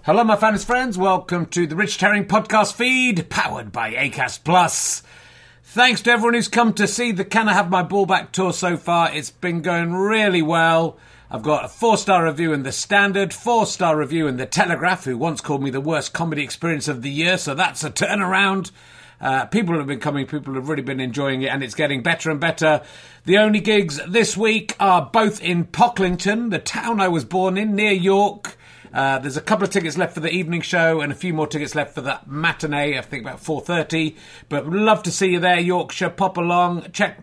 Hello, my fans, friends. Welcome to the Richard Herring podcast feed, powered by Acast Plus. Thanks to everyone who's come to see the Can I Have My Ball Back tour so far. It's been going really well. I've got a 4-star review in The Standard, 4-star review in The Telegraph, who once called me the worst comedy experience of the year, so that's a turnaround. People have been coming, people have really been enjoying it, and it's getting better and better. The only gigs this week are both in Pocklington, the town I was born in, near York. There's a couple of tickets left for the evening show and a few more tickets left for the matinee, I think about 4:30. But would love to see you there, Yorkshire. Pop along. Check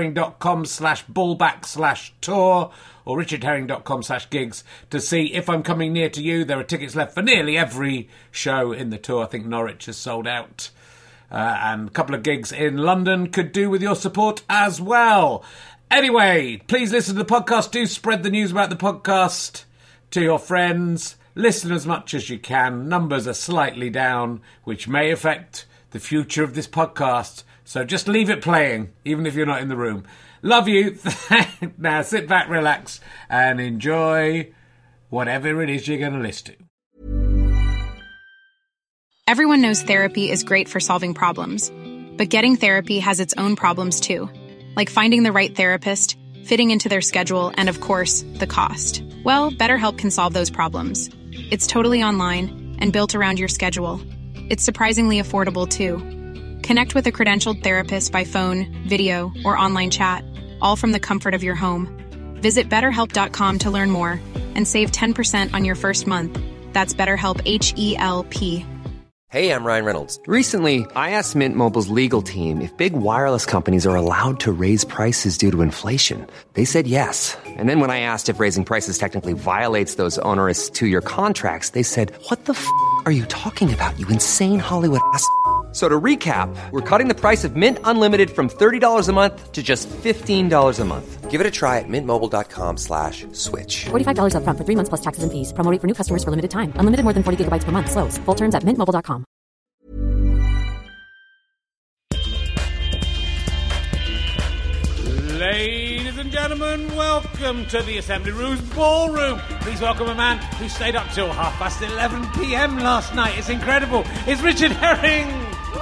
richardherring.com/ballback/tour or richardherring.com/gigs to see if I'm coming near to you. There are tickets left for nearly every show in the tour. I think Norwich has sold out. And a couple of gigs in London could do with your support as well. Anyway, please listen to the podcast. Do spread the news about the podcast to your friends. Listen as much as you can. Numbers are slightly down, which may affect the future of this podcast. So just leave it playing, even if you're not in the room. Love you. Now sit back, relax, and enjoy whatever it is you're going to listen to. Everyone knows therapy is great for solving problems. But getting therapy has its own problems too. Like finding the right therapist, fitting into their schedule, and of course, the cost. Well, BetterHelp can solve those problems. It's totally online and built around your schedule. It's surprisingly affordable, too. Connect with a credentialed therapist by phone, video, or online chat, all from the comfort of your home. Visit BetterHelp.com to learn more and save 10% on your first month. That's BetterHelp, H-E-L-P. Hey, I'm Ryan Reynolds. Recently, I asked Mint Mobile's legal team if big wireless companies are allowed to raise prices due to inflation. They said yes. And then when I asked if raising prices technically violates those onerous 2-year contracts, they said, "What the f*** are you talking about, you insane Hollywood ass?" So to recap, we're cutting the price of Mint Unlimited from $30 a month to just $15 a month. Give it a try at mintmobile.com/switch. $45 up front for 3 months plus taxes and fees. Promo rate for new customers for limited time. Unlimited more than 40 gigabytes per month. Slows full terms at mintmobile.com. Ladies and gentlemen, welcome to the Assembly Rooms Ballroom. Please welcome a man who stayed up till 11:30 p.m. last night. It's incredible. It's Richard Herring.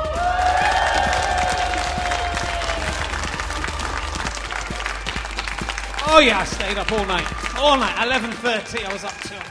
Oh yeah, I stayed up all night, 11:30. I was up till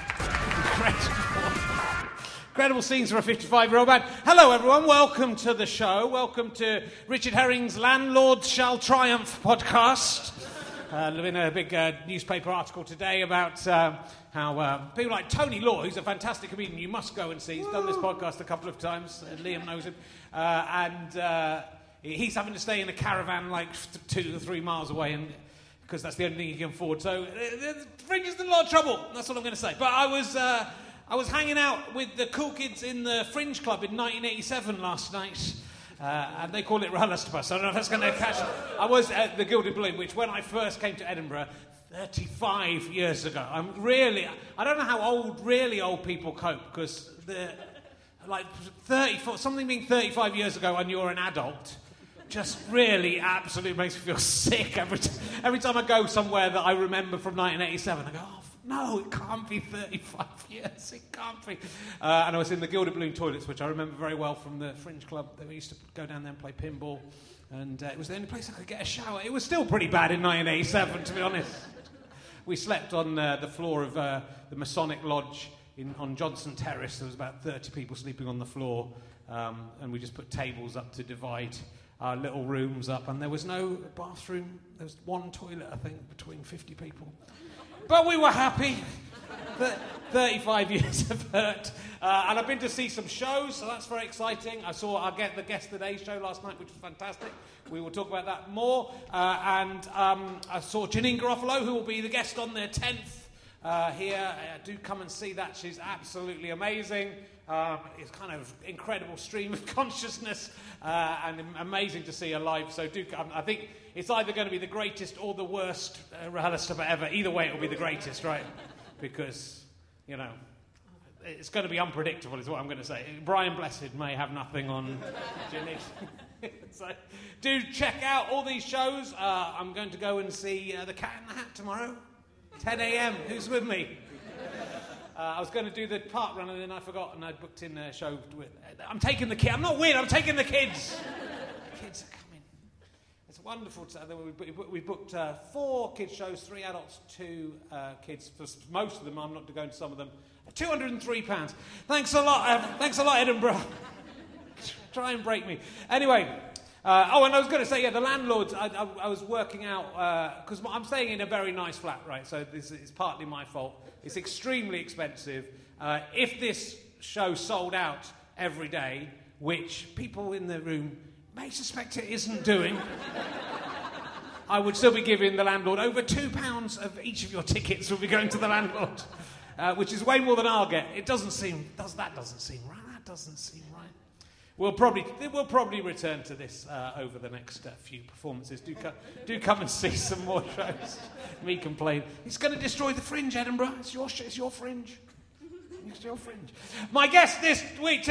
incredible scenes for a 55-year-old man. Hello everyone, welcome to the show. Welcome to Richard Herring's Landlords Shall Triumph podcast. In a big newspaper article today about how people like Tony Law, who's a fantastic comedian, you must go and see. He's done this podcast a couple of times. Liam knows him. And he's having to stay in a caravan like 2 to 3 miles away, and because that's the only thing he can afford. So Fringe is in a lot of trouble. That's what I'm going to say. But I was hanging out with the cool kids in the Fringe Club in 1987 last night. And they call it RHLSTP. I don't know if that's going to catch. I was at the Gilded Balloon, which when I first came to Edinburgh 35 years ago. I don't know how really old people cope, because like 30, something being 35 years ago and you're an adult just really absolutely makes me feel sick every time I go somewhere that I remember from 1987. I go, oh, no, it can't be 35 years. It can't be. And I was in the Gilded Balloon toilets, which I remember very well from the Fringe Club. We used to go down there and play pinball. And it was the only place I could get a shower. It was still pretty bad in 1987, to be honest. We slept on the floor of the Masonic Lodge on Johnson Terrace. There was about 30 people sleeping on the floor. And we just put tables up to divide our little rooms up. And there was no bathroom. There was one toilet, I think, between 50 people. But we were happy. 35 years of hurt. And I've been to see some shows, so that's very exciting. I get the Guest Today show last night, which was fantastic. We will talk about that more. And I saw Janine Garofalo, who will be the guest on the 10th here. Do come and see that. She's absolutely amazing. It's kind of incredible stream of consciousness and amazing to see her live. So do come. I think it's either going to be the greatest or the worst RHLSTP ever. Either way, it will be the greatest, right? Because, you know, it's going to be unpredictable is what I'm going to say. Brian Blessed may have nothing on Janine. So do check out all these shows. I'm going to go and see The Cat in the Hat tomorrow, 10 a.m. Who's with me? I was going to do the park run and then I forgot and I booked in a show with... I'm taking the kids. I'm not weird, I'm taking the kids. The kids are coming. It's wonderful. We booked 4 kids shows, 3 adults, 2 kids. For most of them, I'm not going to some of them. £203. Thanks a lot. Thanks a lot, Edinburgh. Try and break me. Anyway, and I was going to say, the landlords, I was working out, because I'm staying in a very nice flat, right? So this is partly my fault. It's extremely expensive. If this show sold out every day, which people in the room may suspect it isn't doing, I would still be giving the landlord over £2 of each of your tickets will be going to the landlord, which is way more than I'll get. That doesn't seem right. That doesn't seem right. We'll probably return to this over the next few performances. Do come and see some more shows. Me complain. It's going to destroy the Fringe, Edinburgh. It's your Fringe. It's your Fringe. My guest this week,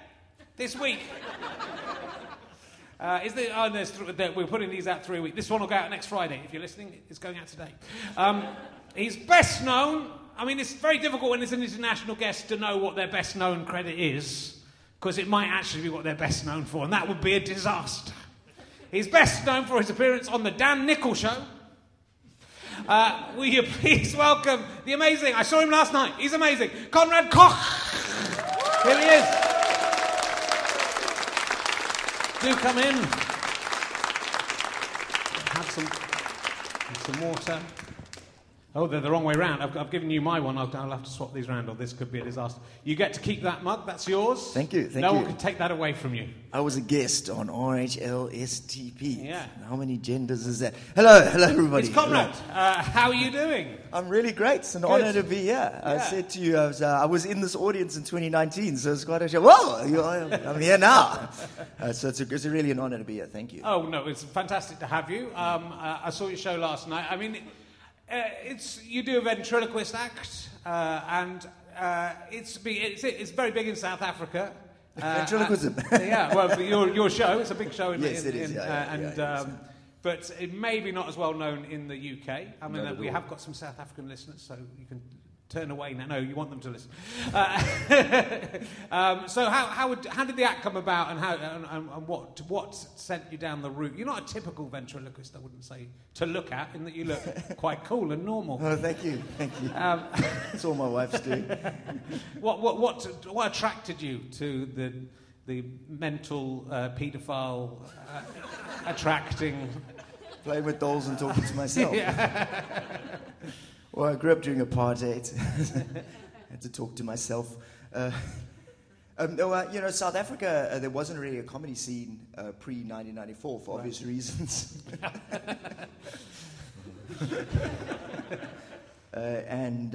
we're putting these out 3 weeks. This one will go out next Friday. If you're listening, it's going out today. He's best known. I mean, it's very difficult when it's an international guest to know what their best known credit is, because it might actually be what they're best known for, and that would be a disaster. He's best known for his appearance on The Dan Nicholl Show. Will you please welcome the amazing, I saw him last night, he's amazing, Conrad Koch. Here he is. Do come in. Have some water. Oh, they're the wrong way round. I've given you my one. I'll have to swap these round, or this could be a disaster. You get to keep that mug. That's yours. Thank you. No one can take that away from you. I was a guest on RHLSTP. Yeah. How many genders is that? Hello, everybody. It's Conrad. How are you doing? I'm really great. It's an honor to be here. I said to you, I was in this audience in 2019, so it's quite a show. Whoa, I'm here now. So it's really an honor to be here. Thank you. Oh, no, it's fantastic to have you. I saw your show last night. I mean... you do a ventriloquist act, and it's very big in South Africa. Ventriloquism. Well, your show, it's a big show. Yes, it is. But it may be not as well known in the UK. I mean, we have got some South African listeners, so you can turn away now. No, you want them to listen. So how did the act come about, and what sent you down the route? You're not a typical ventriloquist, I wouldn't say, to look at, in that you look quite cool and normal. Oh, thank you. That's all my wife's doing. What attracted you to the mental paedophile attracting? Playing with dolls and talking to myself. Well, I grew up during apartheid. I had to talk to myself. South Africa, there wasn't really a comedy scene pre-1994 for obvious reasons. And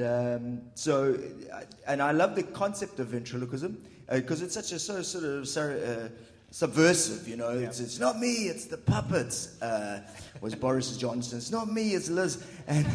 I love the concept of ventriloquism because it's such a subversive, you know. Yeah. It's not me, it's the puppets. Was Boris Johnson? It's not me, it's Liz. And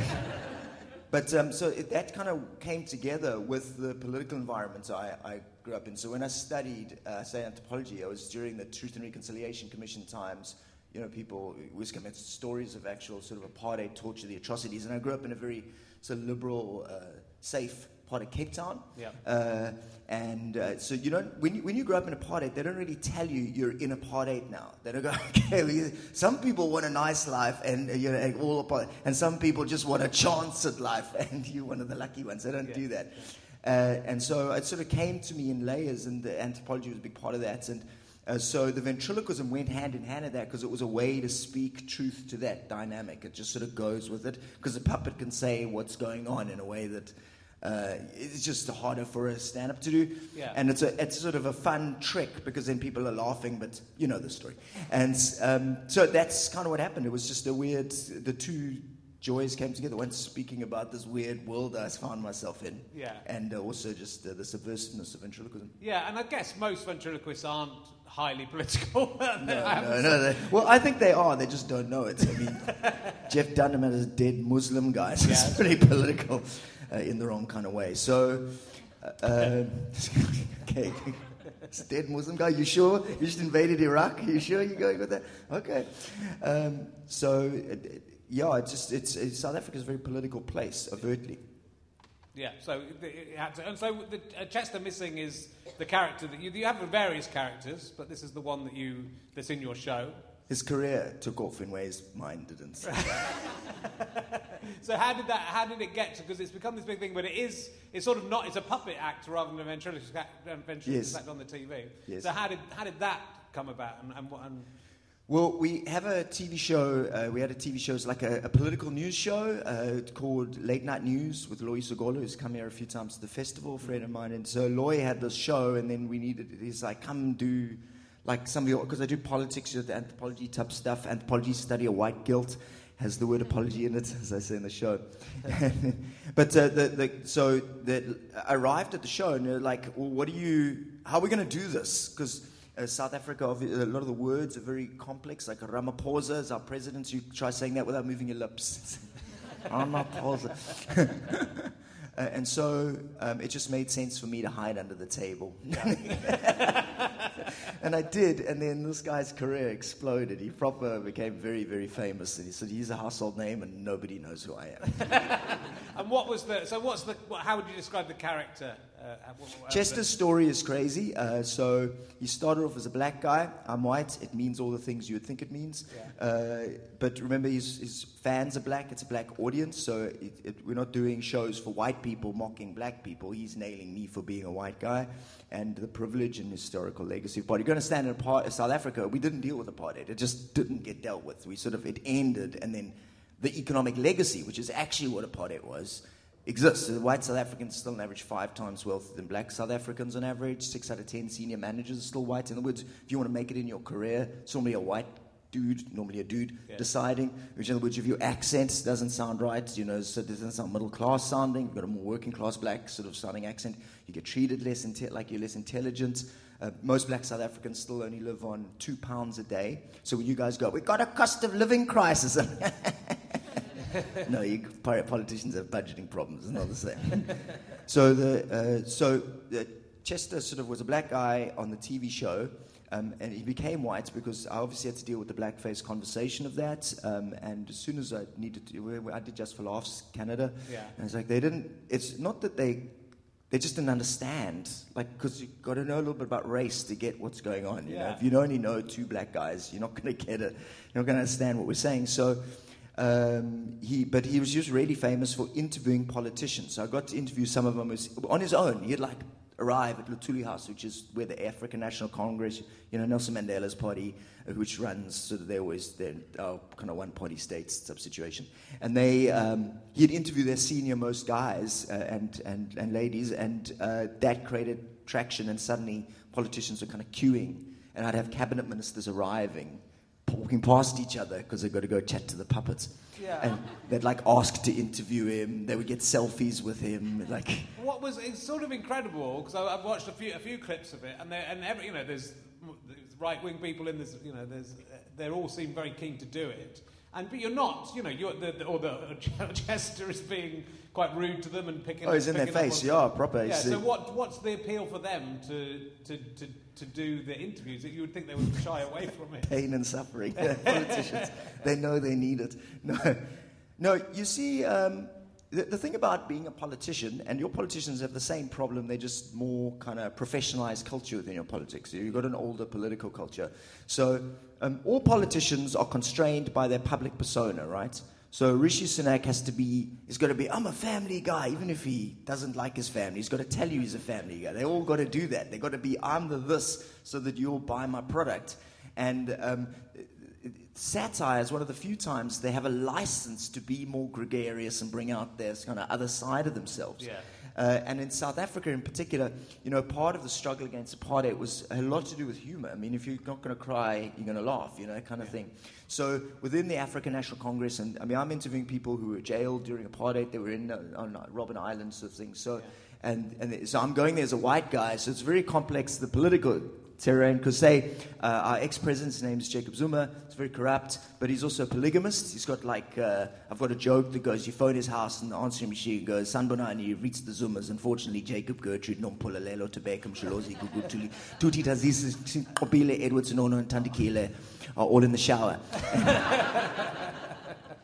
that kind of came together with the political environment I grew up in. So when I studied, anthropology, I was during the Truth and Reconciliation Commission times. You know, people was coming to stories of actual sort of apartheid, torture, the atrocities. And I grew up in a very sort of liberal, safe part of Cape Town. Yeah. So you know, when you grow up in apartheid, they don't really tell you you're in apartheid now. They don't go, okay, some people want a nice life and all apartheid, and some people just want a chance at life, and you're one of the lucky ones. They don't do that. And so it sort of came to me in layers, and the anthropology was a big part of that. And so the ventriloquism went hand in hand with that because it was a way to speak truth to that dynamic. It just sort of goes with it because the puppet can say what's going on in a way that it's just harder for a stand-up to do. Yeah. And it's sort of a fun trick because then people are laughing, but you know the story. And so that's kind of what happened. It was just the two joys came together. One speaking about this weird world I found myself in, and also just the subversiveness of ventriloquism. Yeah, and I guess most ventriloquists aren't highly political. No. Well, I think they are. They just don't know it. I mean, Jeff Dunham and his dead Muslim guys. Yeah. It's pretty political in the wrong kind of way. So, okay. It's a dead Muslim guy. You sure? You just invaded Iraq? You sure you're going with that? Okay. South Africa is a very political place, overtly. Yeah, so it had to, and so Chester Missing is the character that you have various characters, but this is the one that's in your show. His career took off in ways mine didn't. So how did it get to? Because it's become this big thing, but it's sort of not. It's a puppet act rather than a ventriloquist act on the TV. Yes. So how did that come about? And Well, we have a TV show. We had a TV show. It's like a political news show called Late Night News with Loy Sogolo, who's come here a few times to the festival, a friend of mine. And so Loy had this show, and then he's like, come do like some of your, because I do politics, the anthropology type stuff. Anthropology study of white guilt has the word apology in it, as I say in the show. But so I arrived at the show, and they're like, well, how are we going to do this? Because South Africa, a lot of the words are very complex, like Ramaphosa is our president, so you try saying that without moving your lips. Ramaphosa. And so it just made sense for me to hide under the table. And I did, and then this guy's career exploded. He proper became very, very famous, and he said he's a household name and nobody knows who I am. And how would you describe the character? Chester's story is crazy. So he started off as a black guy. I'm white. It means all the things you would think it means. Yeah. But remember, his fans are black. It's a black audience. So we're not doing shows for white people mocking black people. He's nailing me for being a white guy and the privilege and historical legacy of apartheid. You're going to stand in South Africa. We didn't deal with apartheid. It just didn't get dealt with. It ended, and then the economic legacy, which is actually what apartheid was, exists. White South Africans still on average 5 times wealthier than black South Africans on average. 6 out of 10 senior managers are still white. In other words, if you want to make it in your career, it's normally a white dude, deciding. Which, in other words, if your accent doesn't sound right, so it doesn't sound middle class sounding, you've got a more working class black sort of sounding accent, you get treated like you're less intelligent. Most black South Africans still only live on £2 a day. So when you guys go, we've got a cost of living crisis. No, politicians have budgeting problems. It's not the same. So Chester sort of was a black guy on the TV show, and he became white because I obviously had to deal with the blackface conversation of that. And as soon as I needed to, I did Just for Laughs Canada. Yeah. And it's like it's not that they just didn't understand, because you've got to know a little bit about race to get what's going on. You know? If you only know 2 black guys, you're not going to get it. You're not going to understand what we're saying. So. He was just really famous for interviewing politicians. So I got to interview some of them on his own. He'd arrive at Luthuli House, which is where the African National Congress, Nelson Mandela's party, which runs sort of they're kind of one-party states type situation. And he'd interview their senior-most guys and ladies, and that created traction. And suddenly politicians were kind of queuing, and I'd have cabinet ministers arriving, walking past each other because they've got to go chat to the puppets. Yeah. And they'd ask to interview him. They would get selfies with him. It's sort of incredible because I've watched a few clips of it, and there's right-wing people in this. They all seem very keen to do it. But you're not, Chester is being quite rude to them and picking. Oh, he's in their face, proper. Yeah. So what's the appeal for them to do the interviews? That you would think they would shy away from it. Pain and suffering. Politicians, they know they need it. No. You see, the thing about being a politician, and your politicians have the same problem. They're just more kind of professionalized culture within your politics. You've got an older political culture. So all politicians are constrained by their public persona, right? So Rishi Sunak he's got to be, I'm a family guy, even if he doesn't like his family. He's got to tell you he's a family guy. They all got to do that. They got to be, I'm the this, so that you'll buy my product. And satire is one of the few times they have a license to be more gregarious and bring out their kind of other side of themselves. Yeah. And in South Africa in particular, part of the struggle against apartheid was a lot to do with humor. I mean, if you're not going to cry, you're going to laugh, kind of thing. So within the African National Congress, and I'm interviewing people who were jailed during apartheid. They were on Robben Island sort of thing. So, and so I'm going there as a white guy. So it's very complex, the political terrain, because our ex-president's name is Jacob Zuma. He's very corrupt, but he's also a polygamist. He's got I've got a joke that goes, you phone his house and the answering machine goes, Sanbonani, you've reached the Zumas. Unfortunately, Jacob, Gertrude, Nompololelo, Tebekam, Shalozi, Gugutuli, Tuti Tazis, Obile, Edwards, Nono, and Tandikile are all in the shower.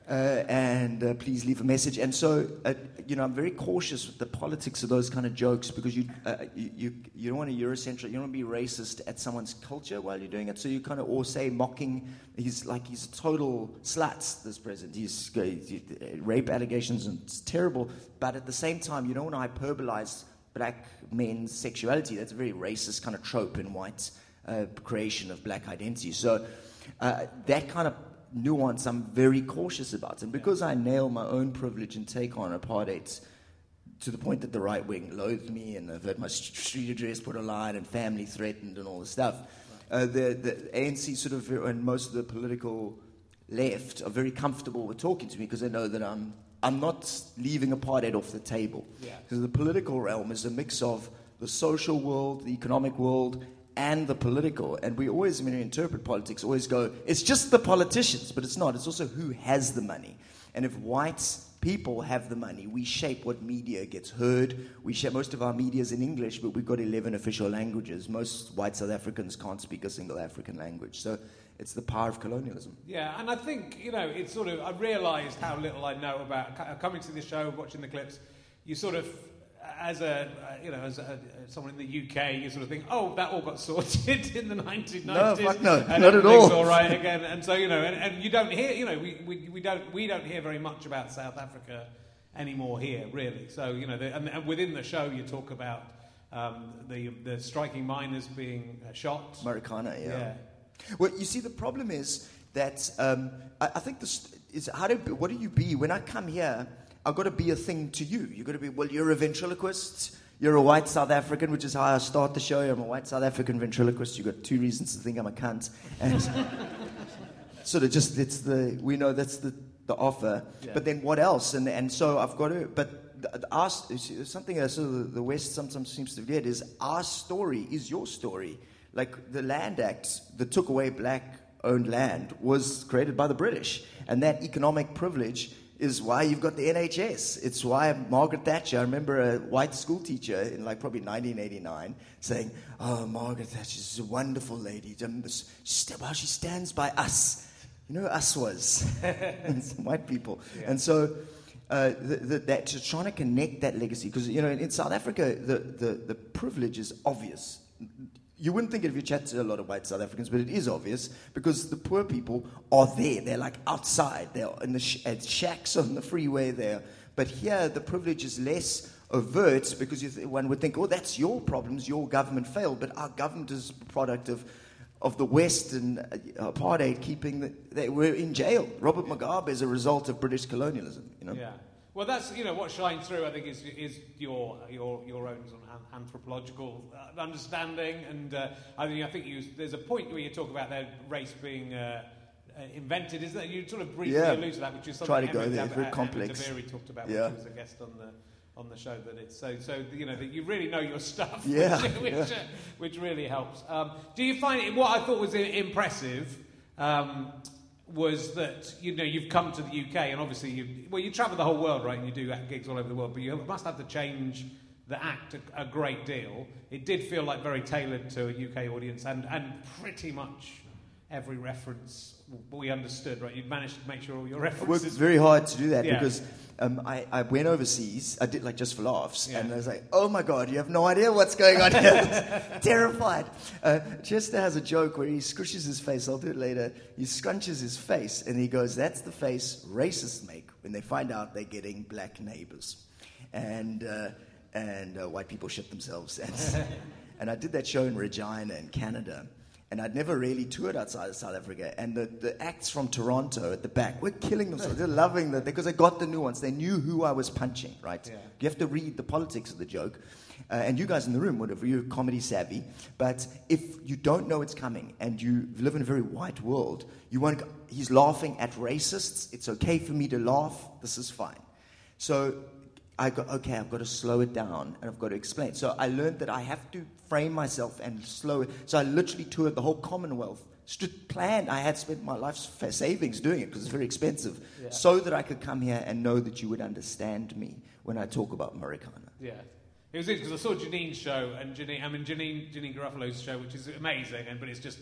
and please leave a message. And so, I'm very cautious with the politics of those kind of jokes because you don't want to Eurocentric, you don't want to be racist at someone's culture while you're doing it. So you kind of, or say mocking, he's a total slut, this president. He's rape allegations and it's terrible. But at the same time, you don't want to hyperbolize black men's sexuality. That's a very racist kind of trope in white creation of black identity. So that kind of nuance I'm very cautious about. And because I nail my own privilege and take on apartheid to the point that the right wing loathed me and I've had my street address put online and family threatened and all this stuff, the ANC sort of and most of the political left are very comfortable with talking to me because they know that I'm not leaving apartheid off the table. Because the political realm is a mix of the social world, the economic world, and the political. And we always, when we interpret politics, always go, it's just the politicians, but it's not. It's also who has the money. And if white people have the money, we shape what media gets heard. We shape, most of our media is in English, but we've got 11 official languages. Most white South Africans can't speak a single African language. So it's the power of colonialism. Yeah, and I think, it's sort of, I realised how little I know about coming to the show, watching the clips. You sort of, as someone in the UK, you sort of think, oh, that all got sorted in the 1990s. No, fuck no, and not at all. all right again. And so, and you don't hear, we don't hear very much about South Africa anymore here, really. So, and within the show, you talk about the striking miners being shot. Marikana, yeah. Well, you see, the problem is that I think this is what do you be when I come here? I've got to be a thing to you. You've got to be, well, you're a ventriloquist. You're a white South African, which is how I start the show. I'm a white South African ventriloquist. You've got 2 reasons to think I'm a cunt. And sort of just, we know that's the offer. Yeah. But then what else? And so I've got to, but something that sort of the West sometimes seems to forget is our story is your story. Like the Land Act that took away black-owned land was created by the British. And that economic privilege is why you've got the NHS. It's why Margaret Thatcher, I remember a white school teacher in probably 1989 saying, oh, Margaret Thatcher is a wonderful lady. Well, she stands by us. Us was white people. Yeah. And so that trying to connect that legacy, because, in South Africa, the privilege is obvious. You wouldn't think it if you chat to a lot of white South Africans, but it is obvious because the poor people are there. They're outside. They're in the at shacks on the freeway there. But here, the privilege is less overt because one would think, oh, that's your problems. Your government failed. But our government is a product of the West and apartheid they were in jail. Robert Mugabe is a result of British colonialism. Yeah. Well, that's what shines through. I think is your own sort of anthropological understanding, and I think there's a point where you talk about their race being invented, isn't it? You sort of briefly allude to that, which is something Try to go there. It's very complex. Emma Dabiri talked about when she was a guest on the show. That it's so that you really know your stuff, which really helps. Do you find it? What I thought was impressive. Was that you've come to the UK and obviously you travel the whole world, right? And you do gigs all over the world, but you must have to change the act a great deal. It did feel like very tailored to a UK audience, and pretty much every reference we understood, right? You'd managed to make sure all your references. It worked very hard to do that because I went overseas. I did just for laughs, and I was like, "Oh my God, you have no idea what's going on here!" Terrified. Chester has a joke where he scrunches his face. I'll do it later. He scrunches his face, and he goes, "That's the face racists make when they find out they're getting black neighbors," and white people shit themselves. And I did that show in Regina in Canada. And I'd never really toured outside of South Africa. And the acts from Toronto at the back were killing themselves. They're loving that because they got the nuance. They knew who I was punching, right? Yeah. You have to read the politics of the joke. And you guys in the room, whatever, you're comedy savvy. But if you don't know it's coming and you live in a very white world, you won't go, he's laughing at racists. It's okay for me to laugh. This is fine. So I've got to slow it down and I've got to explain. So I learned that I have to frame myself and slow it. So I literally toured the whole Commonwealth. Planned. I had spent my life's savings doing it because it's very expensive, so that I could come here and know that you would understand me when I talk about Marikana. Yeah. It was interesting because I saw Janine's show and Janine Garofalo's show, which is amazing, but it's just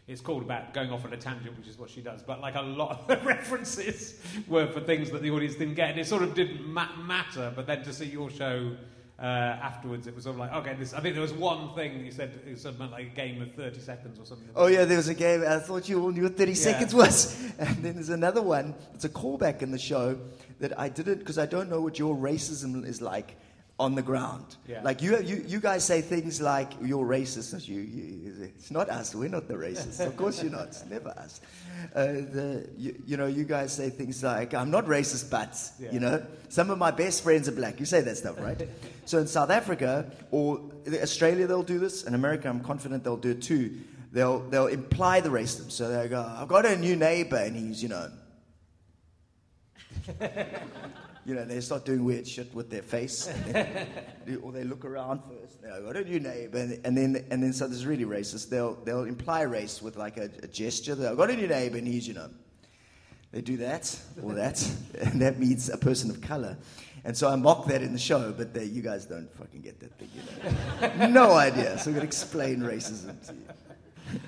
it's called about going off on a tangent, which is what she does. But like a lot of the references were for things that the audience didn't get, and it sort of didn't matter. But then to see your show afterwards, it was sort of like, okay, I think there was one thing you said, it was something like a game of 30 seconds or something. Oh yeah, there was a game. I thought you all knew what 30 seconds was. And then there's another one. It's a callback in the show that I didn't, because I don't know what your racism is like on the ground. Yeah. Like you guys say things like you're racist. It's not us. We're not the racists. Of course you're not. It's never us. You guys say things like, I'm not racist, but, some of my best friends are black. You say that stuff, right? So in South Africa or Australia, they'll do this. In America, I'm confident they'll do it too. They'll imply the racism. So they'll go, I've got a new neighbor and he's, they start doing weird shit with their face, or they look around first. I've got a new neighbor, and then so this is really racist. They'll imply race with like a gesture. I've got a new neighbor, and he's They do that or that, and that means a person of color. And so I mock that in the show, but you guys don't fucking get that thing, No idea. So I'm gonna explain racism to you.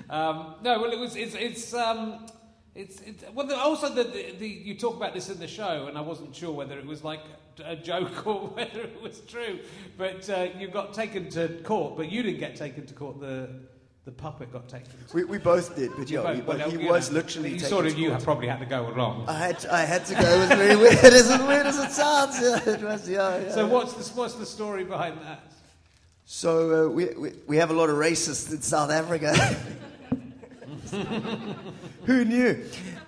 Also you talk about this in the show, and I wasn't sure whether it was like a joke or whether it was true. But you got taken to court, but you didn't get taken to court. The puppet got taken. We both did, but he was literally taken to court. You probably had to go along. I had to go. It was very weird. As weird as it sounds. Yeah, it was, yeah. So what's the story behind that? So we have a lot of racists in South Africa. Who knew?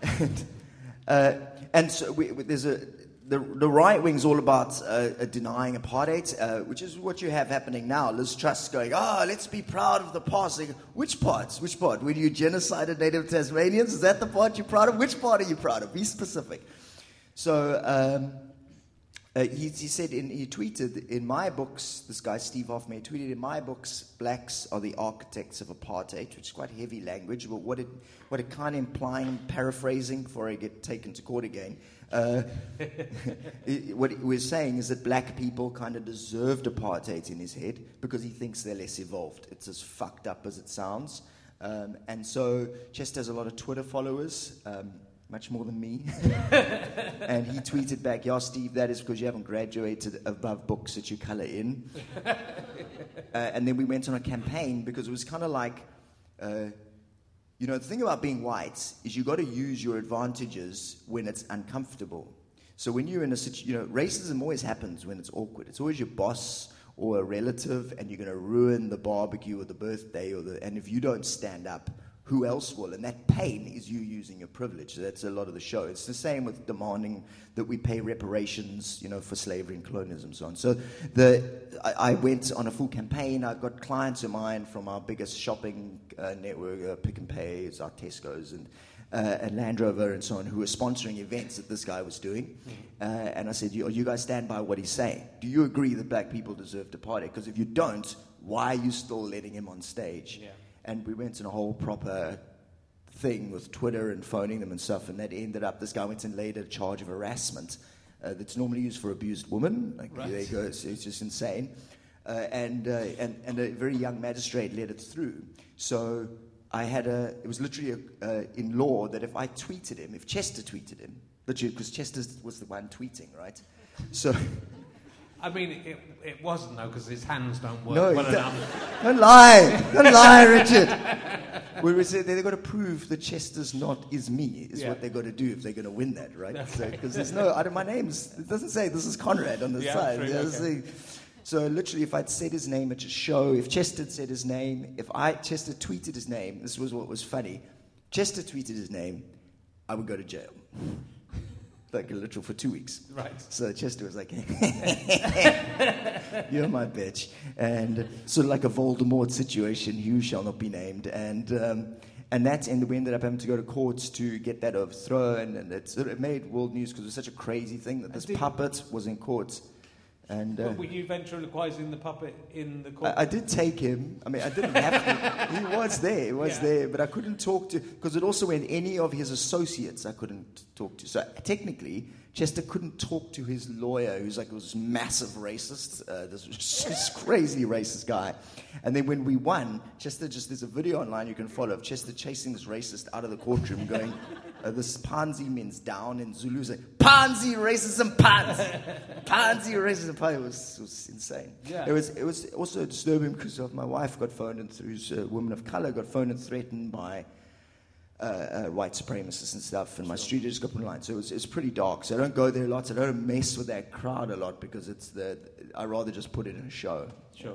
And so there's the right wing's all about denying apartheid, which is what you have happening now. Liz Truss going, let's be proud of the past. Like, which parts? Which part? When you genocided native Tasmanians? Is that the part you're proud of? Which part are you proud of? Be specific. So he said, he tweeted, in my books, this guy Steve Hoffman tweeted, in my books, blacks are the architects of apartheid, which is quite heavy language, but what it kind of implying, paraphrasing before I get taken to court again, what he was saying is that black people kind of deserved apartheid in his head because he thinks they're less evolved. It's as fucked up as it sounds. And so Chester has a lot of Twitter followers, much more than me. And he tweeted back, yeah, Steve, that is because you haven't graduated above books that you color in. And then we went on a campaign because it was kind of like, the thing about being white is you got to use your advantages when it's uncomfortable. So when you're in a situation, racism always happens when it's awkward. It's always your boss or a relative, and you're going to ruin the barbecue or the birthday, and if you don't stand up, who else will? And that pain is you using your privilege. So that's a lot of the show. It's the same with demanding that we pay reparations, for slavery and colonialism and so on. So I went on a full campaign. I've got clients of mine from our biggest shopping network, Pick n Pay, our Tesco's, and Land Rover and so on, who were sponsoring events that this guy was doing. And I said, you guys stand by what he's saying. Do you agree that black people deserve apartheid? Because if you don't, why are you still letting him on stage? Yeah. And we went in a whole proper thing with Twitter and phoning them and stuff, and that ended up, this guy went and laid a charge of harassment that's normally used for abused women. Like, right. There you go, it's just insane. And a very young magistrate let it through. So it was literally in law that if I tweeted him, if Chester tweeted him, because Chester was the one tweeting, right? So... I mean, it wasn't, though, because his hands don't work well enough. Don't lie, Richard. We said they've got to prove that Chester's not is me, what they've got to do if they're going to win that, right? Okay. Because there's my name's, it doesn't say this is Conrad on the side. True, okay. So literally, if I'd said his name at a show, if Chester had said his name, Chester tweeted his name, this was what was funny. Chester tweeted his name, I would go to jail. Like a literal for 2 weeks. Right. So Chester was like, you're my bitch. And sort of like a Voldemort situation, you shall not be named. And we ended up having to go to courts to get that overthrown. And it made world news because it was such a crazy thing that this puppet was in court. And were you ventriloquizing the puppet in the court? I did take him. I mean, I didn't have to. He was there. He was there. But I couldn't talk to... Because it also went any of his associates I couldn't talk to. So technically, Chester couldn't talk to his lawyer, who's like this massive racist, this crazy racist guy. And then when we won, Chester there's a video online you can follow of Chester chasing this racist out of the courtroom going, this Panzi means down in Zulu, saying, Panzi, racism, Panzi. Panzi, racism, Panzi. It was insane. Yeah. It was also disturbing because of my wife got phoned and who's a woman of color, got phoned and threatened by white supremacists and stuff, and my studio just got put online. So it's pretty dark. So I don't go there a lot. So I don't mess with that crowd a lot because I rather just put it in a show. Sure.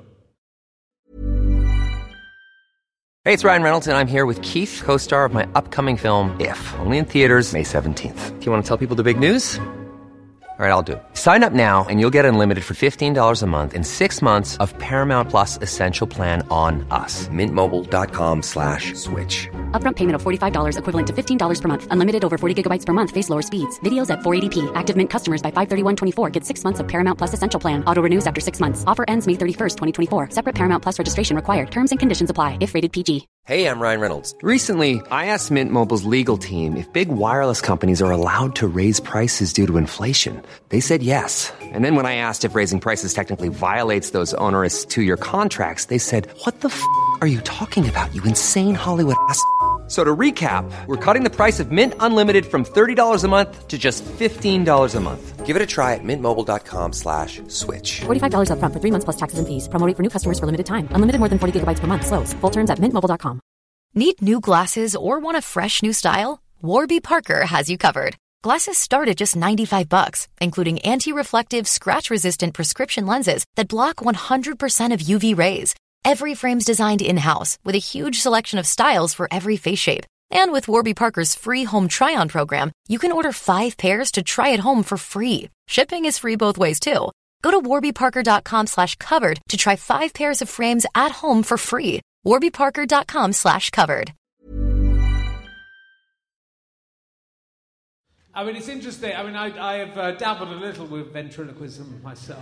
Hey, it's Ryan Reynolds, and I'm here with Keith, co-star of my upcoming film, If, only in theaters May 17th. Do you want to tell people the big news? All right, I'll do it. Sign up now and you'll get unlimited for $15 a month and 6 months of Paramount Plus Essential Plan on us. MintMobile.com/switch. Upfront payment of $45 equivalent to $15 per month. Unlimited over 40 gigabytes per month. Face lower speeds. Videos at 480p. Active Mint customers by 531.24 get 6 months of Paramount Plus Essential Plan. Auto renews after 6 months. Offer ends May 31st, 2024. Separate Paramount Plus registration required. Terms and conditions apply if rated PG. Hey, I'm Ryan Reynolds. Recently, I asked Mint Mobile's legal team if big wireless companies are allowed to raise prices due to inflation. They said yes. And then when I asked if raising prices technically violates those onerous 2-year contracts, they said, "What the f*** are you talking about, you insane Hollywood ass?" So to recap, we're cutting the price of Mint Unlimited from $30 a month to just $15 a month. Give it a try at mintmobile.com/switch. $45 upfront for 3 months plus taxes and fees. Promo rate for new customers for limited time. Unlimited more than 40 gigabytes per month. Slows full terms at mintmobile.com. Need new glasses or want a fresh new style? Warby Parker has you covered. Glasses start at just $95, including anti-reflective, scratch-resistant prescription lenses that block 100% of UV rays. Every frame's designed in-house with a huge selection of styles for every face shape. And with Warby Parker's free home try-on program, you can order 5 pairs to try at home for free. Shipping is free both ways, too. Go to warbyparker.com/covered to try 5 pairs of frames at home for free. warbyparker.com/covered. I mean, it's interesting. I mean, I have dabbled a little with ventriloquism myself.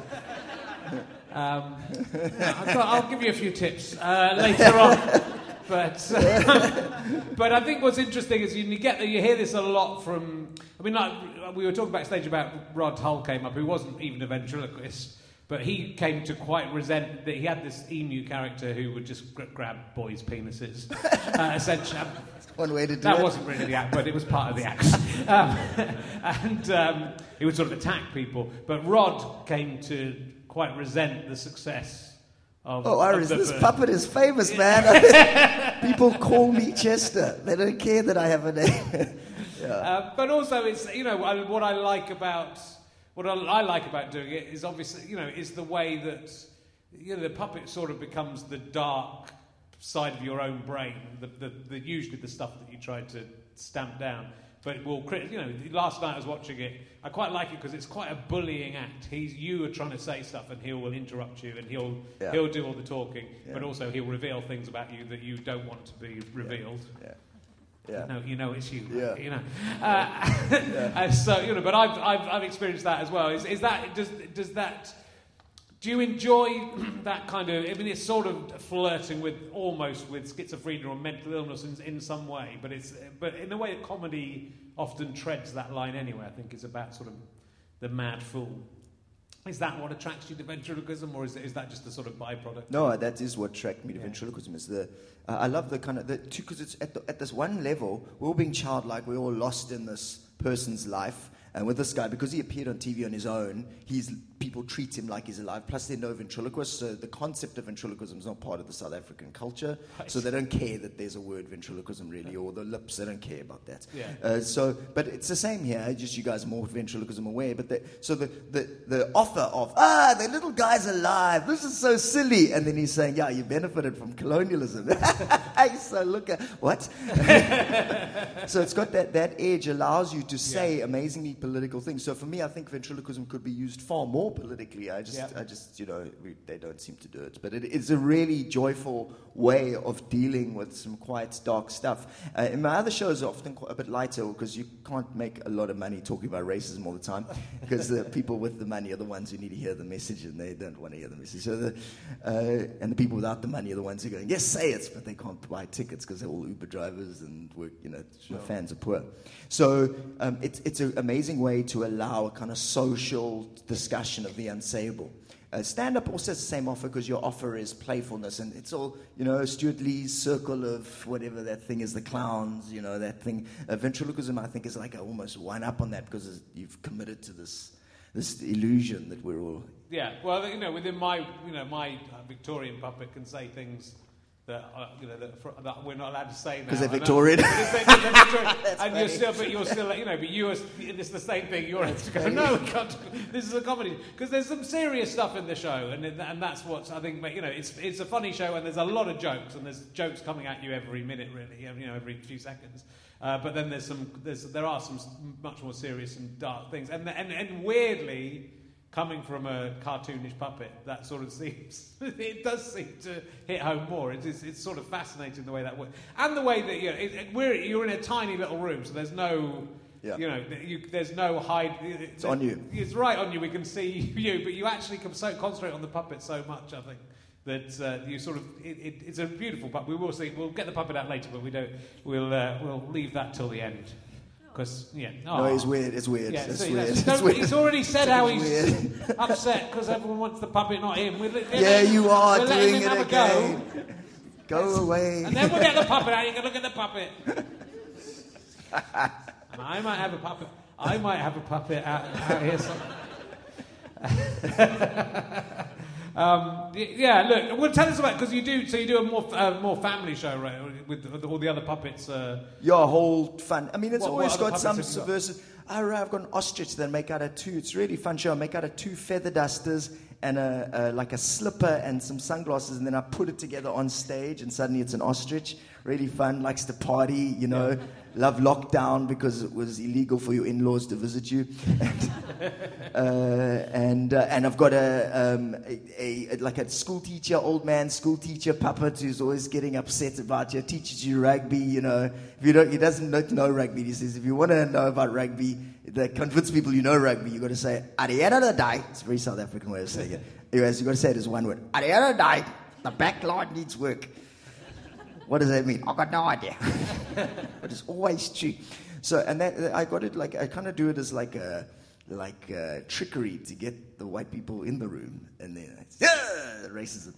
I'll give you a few tips later on. But I think what's interesting is you hear this a lot from... I mean, like, we were talking backstage about Rod Hull came up, who wasn't even a ventriloquist, but he came to quite resent that he had this emu character who would just grab boys' penises, essentially. One way to do that it. wasn't really the act, but it was part of the act. He would sort of attack people. But Rod came to quite resent the success of... Oh, Iris, this puppet is famous, man. People call me Chester. They don't care that I have a name. Yeah. But also, it's, you know, what I like about doing it is obviously, you know, is the way that, you know, the puppet sort of becomes the dark side of your own brain, the usually the stuff that you try to stamp down. But you know, last night I was watching it. I quite like it because it's quite a bullying act. You are trying to say stuff, and he will interrupt you, and he'll do all the talking, but also he'll reveal things about you that you don't want to be revealed. Yeah. You know it's you. Yeah. You know. So you know, but I've experienced that as well. Is that does that? Do you enjoy that kind of... I mean, it's sort of flirting almost with schizophrenia or mental illness in some way, but in a way that comedy often treads that line anyway. I think it's about sort of the mad fool. Is that what attracts you to ventriloquism, or is that just a sort of byproduct? No, that is what attracted me to ventriloquism. I love the kind of... because it's at this one level, we're all being childlike, we're all lost in this person's life. And with this guy, because he appeared on TV on his own, people treat him like he's alive. Plus, there are no ventriloquists, so the concept of ventriloquism is not part of the South African culture. Right. So they don't care that there's a word ventriloquism, really, or the lips. They don't care about that. Yeah. But it's the same here. Just you guys are more ventriloquism aware. But the offer of the little guy's alive. This is so silly. And then he's saying, yeah, you benefited from colonialism. So look at what? So it's got that edge, allows you to say amazingly political things. So for me, I think ventriloquism could be used far more politically. I just, you know, they don't seem to do it. But it's a really joyful way of dealing with some quite dark stuff. In my other shows are often quite a bit lighter because you can't make a lot of money talking about racism all the time because the people with the money are the ones who need to hear the message and they don't want to hear the message. So and the people without the money are the ones who are going, yes, say it, but they can't buy tickets because they're all Uber drivers and the fans are poor. So it's an amazing way to allow a kind of social discussion of the unsayable. Stand-up also has the same offer because your offer is playfulness, and it's all, Stuart Lee's circle of whatever that thing is, the clowns, that thing. Ventriloquism, I think, is like almost one up on that because you've committed to this illusion that we're all... Yeah, well, within my Victorian puppet can say things that that we're not allowed to say now. Because they're Victorian. And you're still, it's the same thing. You're to go, no, we can't. This is a comedy. Because there's some serious stuff in the show, and that's what I think. It's a funny show, and there's a lot of jokes, and there's jokes coming at you every minute, really. Every few seconds. But then there are some much more serious and dark things, and weirdly, coming from a cartoonish puppet, that sort of seems... It does seem to hit home more. It's sort of fascinating the way that works. And the way that, you're in a tiny little room, so there's no... Yeah. There's no hide... It's on you. It's right on you, we can see you, but you actually can concentrate on the puppet so much, I think, that you sort of... It's a beautiful puppet. We will see... We'll get the puppet out later, but we don't... We'll leave that till the end. Because, No, it's weird. It's weird. Yeah, it's so, weird. He's already said how he's upset because everyone wants the puppet, not him. You are we'll doing it again. Go away. And then we'll get the puppet out. You can look at the puppet. And I might have a puppet. Out here somewhere. Look. Well, tell us about, because you do a more family show, right, with all the other puppets. Whole fun. I mean, it's always got some puppets have you got? subversive. I've got an ostrich that I make out of two. It's a really fun show. I make out of two feather dusters and a slipper and some sunglasses, and then I put it together on stage, and suddenly it's an ostrich. Really fun. Likes to party. Love lockdown because it was illegal for your in-laws to visit you. And I've got a school teacher, old man school teacher puppet who's always getting upset about you. Teaches you rugby, If he doesn't know rugby, he says, if you want to know about rugby, convince people you know rugby, you got to say, at the end of the day, it's a very South African way of saying it. Anyways, you got to say it as one word. At the end of the day, the back line needs work. What does that mean? I've got no idea. But it's always true. So, and that I got it I kind of do it as like trickery to get the white people in the room, and then racism.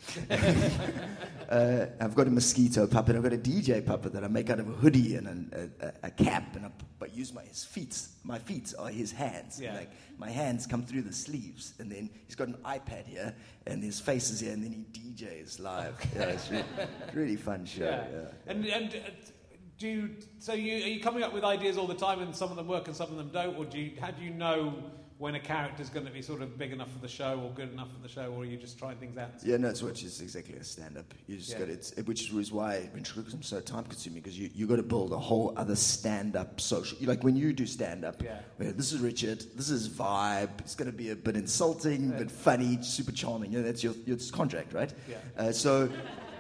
I've got a mosquito puppet. I've got a DJ puppet that I make out of a hoodie and a cap, and I use my feet. My feet are his hands. Yeah. My hands come through the sleeves, and then he's got an iPad here, and his face is here, and then he DJs live. It's really fun show. Yeah. And are you coming up with ideas all the time, and some of them work and some of them don't, or how do you know when a character's going to be sort of big enough for the show or good enough for the show, or are you just trying things out? Yeah, no, it's exactly a stand-up. You just got it, which is why ventriloquism is so time-consuming, because you got to build a whole other stand-up social. Like when you do stand-up, where this is Richard, this is vibe. It's going to be a bit insulting, but funny, super charming. That's your contract, right? Yeah. So.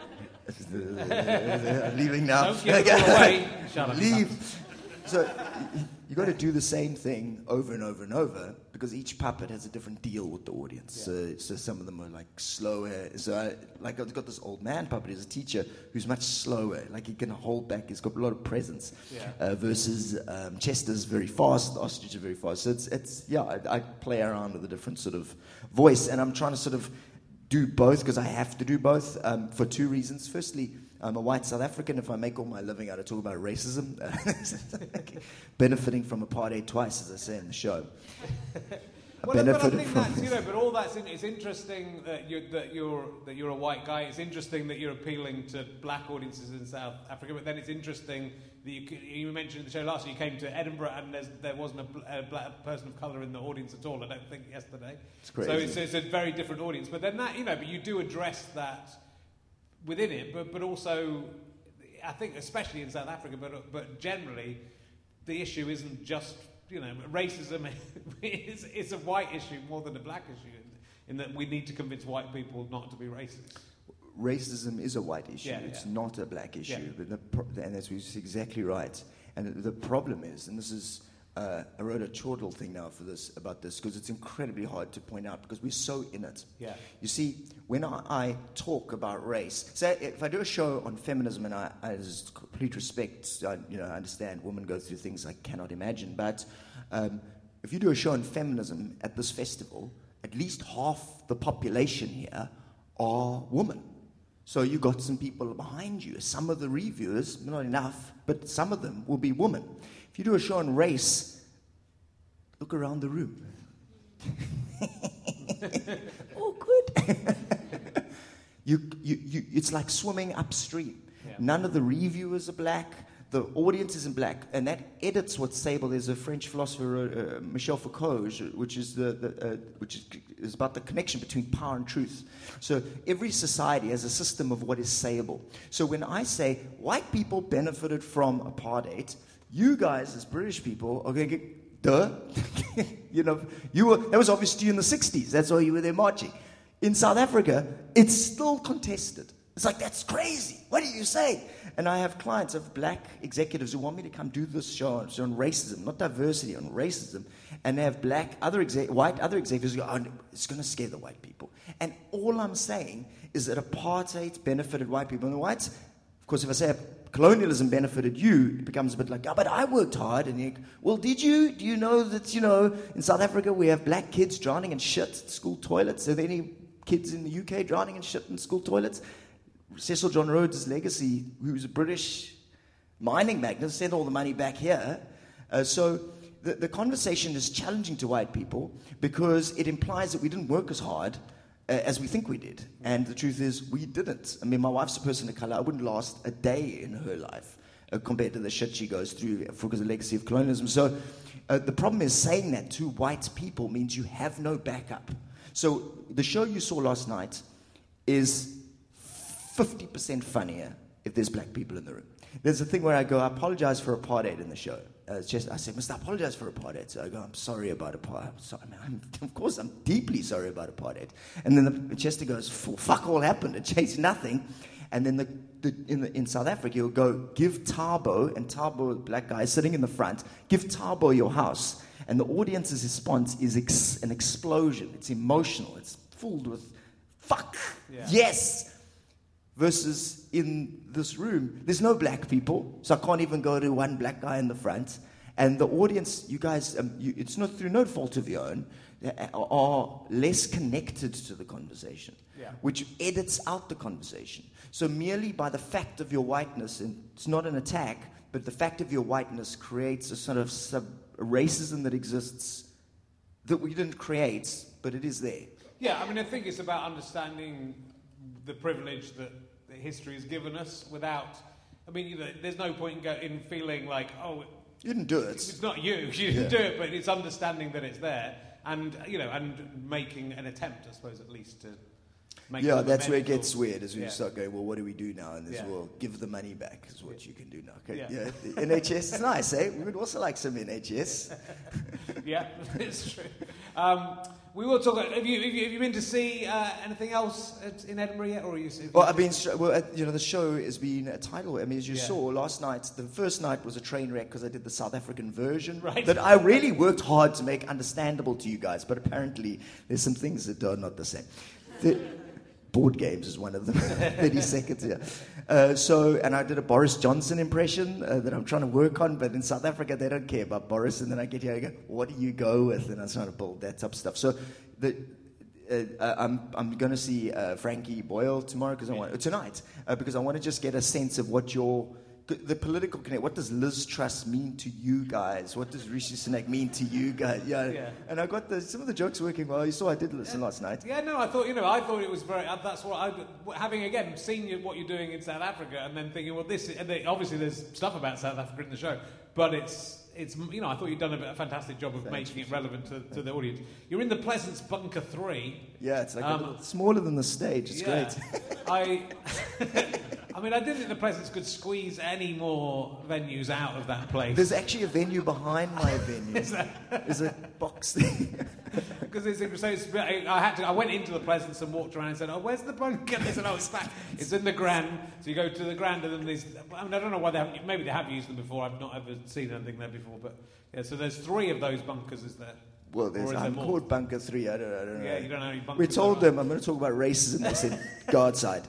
Leaving now. Don't give it all away. Shut up. Leave. So you got to do the same thing over and over and over, because each puppet has a different deal with the audience. So some of them are like slower. So I've got this old man puppet who's a teacher who's much slower. Like he can hold back. He's got a lot of presence. Versus Chester's very fast. The ostrich are very fast. So I play around with a different sort of voice, and I'm trying to sort of do both, because I have to do both for two reasons. Firstly, I'm a white South African. If I make all my living out of talking about racism, benefiting from apartheid twice, as I say in the show. But I think that's, but all that's it's interesting that you're a white guy. It's interesting that you're appealing to black audiences in South Africa. But then it's interesting that you mentioned in the show last year you came to Edinburgh and there wasn't a black person of colour in the audience at all. I don't think yesterday. It's crazy. So it's a very different audience. But then but you do address that within it. But also, I think especially in South Africa, but generally, the issue isn't just. Racism is a white issue more than a black issue, in that we need to convince white people not to be racist. racism is a white issue. Yeah, It's yeah. not a black issue. Yeah. But and that's exactly right. And the problem is, and this is, I wrote a chortle thing now about this because it's incredibly hard to point out because we're so in it. Yeah. You see, when I talk about race, say if I do a show on feminism, and I with complete respect, I understand women go through things I cannot imagine, but if you do a show on feminism at this festival, at least half the population here are women. So you got some people behind you. Some of the reviewers, not enough, but some of them will be women. If you do a show on race, look around the room. Oh, good. It's like swimming upstream. Yeah. None of the reviewers are black. The audience isn't black, and that edits what's stable. There's a French philosopher, Michel Foucault, which is is about the connection between power and truth. So every society has a system of what is sayable. So when I say white people benefited from apartheid, you guys as British people are going to get, duh. That was obvious to you in the 60s. That's why you were there marching. In South Africa, it's still contested. It's like, that's crazy. What do you say? And I have clients of black executives who want me to come do this show on racism, not diversity, on racism. And they have white other executives who go, oh, it's going to scare the white people. And all I'm saying is that apartheid benefited white people. And the whites, of course, if I say colonialism benefited you, it becomes a bit like, oh, but I worked hard. And you go, well, did you? Do you know that, in South Africa we have black kids drowning in shit at school toilets? Are there any kids in the UK drowning in shit in school toilets? Cecil John Rhodes' legacy, who's a British mining magnate, sent all the money back here. So the conversation is challenging to white people because it implies that we didn't work as hard as we think we did. And the truth is, we didn't. I mean, my wife's a person of color. I wouldn't last a day in her life compared to the shit she goes through because of the legacy of colonialism. So the problem is saying that to white people means you have no backup. So the show you saw last night is 50% funnier if there's black people in the room. There's a thing where I go, I apologize for apartheid in the show. I said, must I apologize for apartheid? So I go, I'm sorry about apartheid. Of course, I'm deeply sorry about apartheid. And then Chester goes, fuck all happened. It changed nothing. And then in South Africa, he'll go, give Thabo, and Thabo, the black guy, sitting in the front, give Thabo your house. And the audience's response is an explosion. It's emotional. It's filled with fuck, yes. Versus in this room, there's no black people, so I can't even go to one black guy in the front. And the audience, you guys, it's not through no fault of your own, are less connected to the conversation, which edits out the conversation. So merely by the fact of your whiteness, and it's not an attack, but the fact of your whiteness creates a sort of racism that exists that we didn't create, but it is there. Yeah, I mean, I think it's about understanding the privilege that history has given us without, I mean, there's no point in feeling like, oh, you didn't do it. It's not you didn't do it, but it's understanding that it's there and, and making an attempt, I suppose, at least to make Yeah, that's where it gets weird, as we start going, well, what do we do now in this Yeah. world? Give the money back is what you can do now. Okay? Yeah. The NHS is nice, eh? We would also like some NHS. Yeah, it's true. We will talk. Have you been to see anything else in Edinburgh yet, or are you? Well, I've been. Well, the show has been a title. I mean, as you saw last night, the first night was a train wreck because I did the South African version that I really worked hard to make understandable to you guys. But apparently, there's some things that are not the same. Board games is one of them. 30 seconds, and I did a Boris Johnson impression that I'm trying to work on, but in South Africa, they don't care about Boris. And then I get here, I go, what do you go with? And I was trying to build that type of stuff. So I'm going to see Frankie Boyle tomorrow, tonight, because I want to just get a sense of what the political connect. What does Liz Truss mean to you guys? What does Rishi Sunak mean to you guys? Yeah. And I got some of the jokes working well. You saw I did listen last night. Yeah, no, I thought it was very. That's what having again seen what you're doing in South Africa, and then thinking, well, obviously there's stuff about South Africa in the show, but it's I thought you'd done a fantastic job of making it relevant to the audience. You're in the Pleasance Bunker 3. Yeah, it's like a little smaller than the stage. It's great. I mean, I didn't think the Pleasance could squeeze any more venues out of that place. There's actually a venue behind my venue. Is that? There's a box there. Because I went into the Pleasance and walked around and said, "Oh, where's the bunker?" And they said, "Oh, it's back. It's in the Grand." So you go to the Grand, and then there's. I mean, I don't know why they haven't. Maybe they have used them before. I've not ever seen anything there before. But yeah, so there's 3 of those bunkers, is there? Well, I'm called Bunker 3. I don't know. Yeah, you don't know any bunkers. We told them I'm going to talk about racism. They said, "Guard side."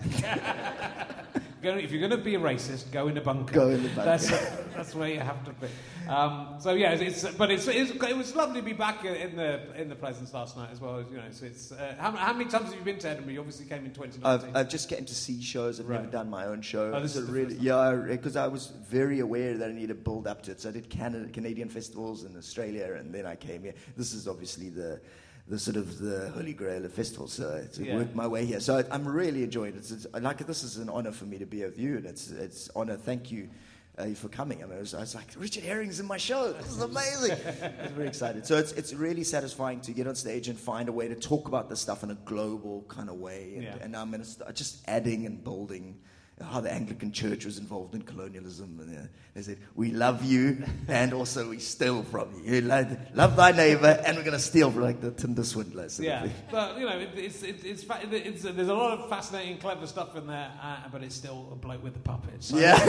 If you're going to be a racist, go in a bunker. Go in the bunker. That's where you have to be. So yeah, it was lovely to be back in the Pleasance last night as well. You know, so it's how many times have you been to Edinburgh? You obviously came in 2019. I've just getting to see shows. I've never done my own show. Oh, this is really because I was very aware that I need to build up to it. So I did Canadian festivals in Australia, and then I came here. This is obviously the sort of the Holy Grail of festivals, so to work my way here. So I'm really enjoying it. This is an honor for me to be with you, and it's honor. Thank you for coming. I mean, I was like, Richard Herring's in my show. This is amazing. I was very excited. So it's really satisfying to get on stage and find a way to talk about this stuff in a global kind of way. And I'm going to start just adding and building how the Anglican Church was involved in colonialism. And they said, "We love you, and also we steal from you. You love thy neighbor, and we're going to steal from like the Tinder swindlers." Yeah, but you know, it's there's a lot of fascinating, clever stuff in there, but it's still a bloke with the puppets. So yeah,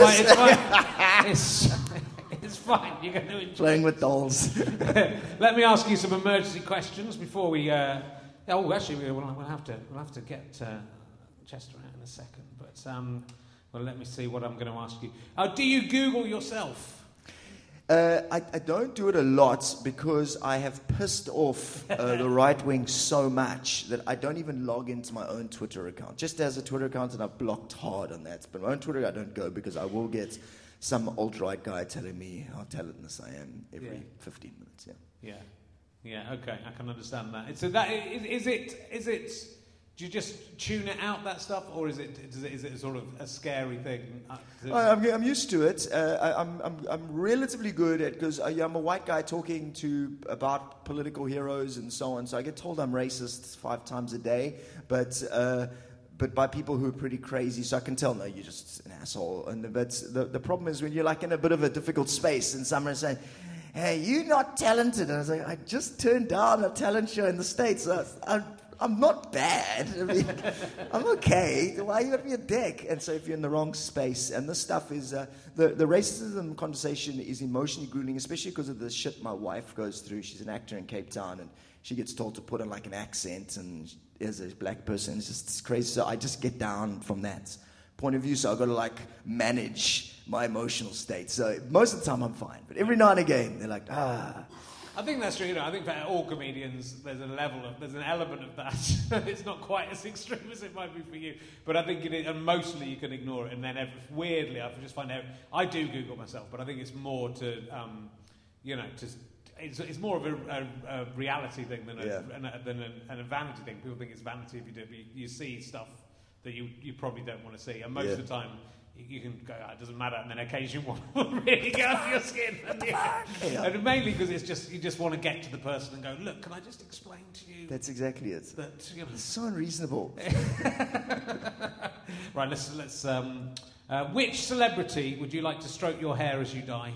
it's fine. You're going to enjoy playing with dolls. Let me ask you some emergency questions before we. Actually, we'll have to get Chester out in a second, but. Well, let me see what I'm going to ask you. Do you Google yourself? I don't do it a lot because I have pissed off the right wing so much that I don't even log into my own Twitter account. Just as a Twitter account, and I've blocked hard on that. But my own Twitter, I don't go because I will get some alt-right guy telling me how talentless I am every 15 minutes. Yeah. Okay, I can understand that. So that is it. Do you just tune it out, that stuff, or is it sort of a scary thing? I'm used to it. I'm relatively good at, because I'm a white guy talking about political heroes and so on. So I get told I'm racist 5 times a day, but by people who are pretty crazy. So I can tell, no, you're just an asshole. But the problem is when you're like in a bit of a difficult space and someone's saying, "Hey, you're not talented," and I was like, I just turned down a talent show in the States. I'm not bad. I mean, I'm okay. Why are you going to be a dick? And so if you're in the wrong space, and this stuff is, the racism conversation is emotionally grueling, especially because of the shit my wife goes through. She's an actor in Cape Town, and she gets told to put on like an accent, and as a black person, it's crazy. So I just get down from that point of view. So I've got to like manage my emotional state. So most of the time I'm fine. But every now and again, they're like, I think that's true. You know, I think for all comedians, there's an element of that. It's not quite as extreme as it might be for you, but I think and mostly you can ignore it. And then weirdly, I just find out. I do Google myself, but I think it's more to, it's more of a reality thing than a vanity thing. People think it's vanity if you do. But you see stuff that you probably don't want to see, and most of the time. You can go, it doesn't matter, and then occasionally one will really go under your skin. And mainly because you just want to get to the person and go, "Look, can I just explain to you?" That's exactly it. That, It's so unreasonable. Right, let's which celebrity would you like to stroke your hair as you die?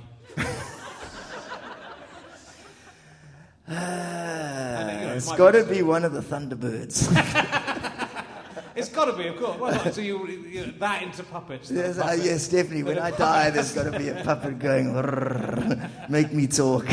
It's got to be one of the Thunderbirds. It's got to be, of course. Well, so you're that into puppets. Yes, definitely. When I die, there's got to be a puppet going, "Make me talk."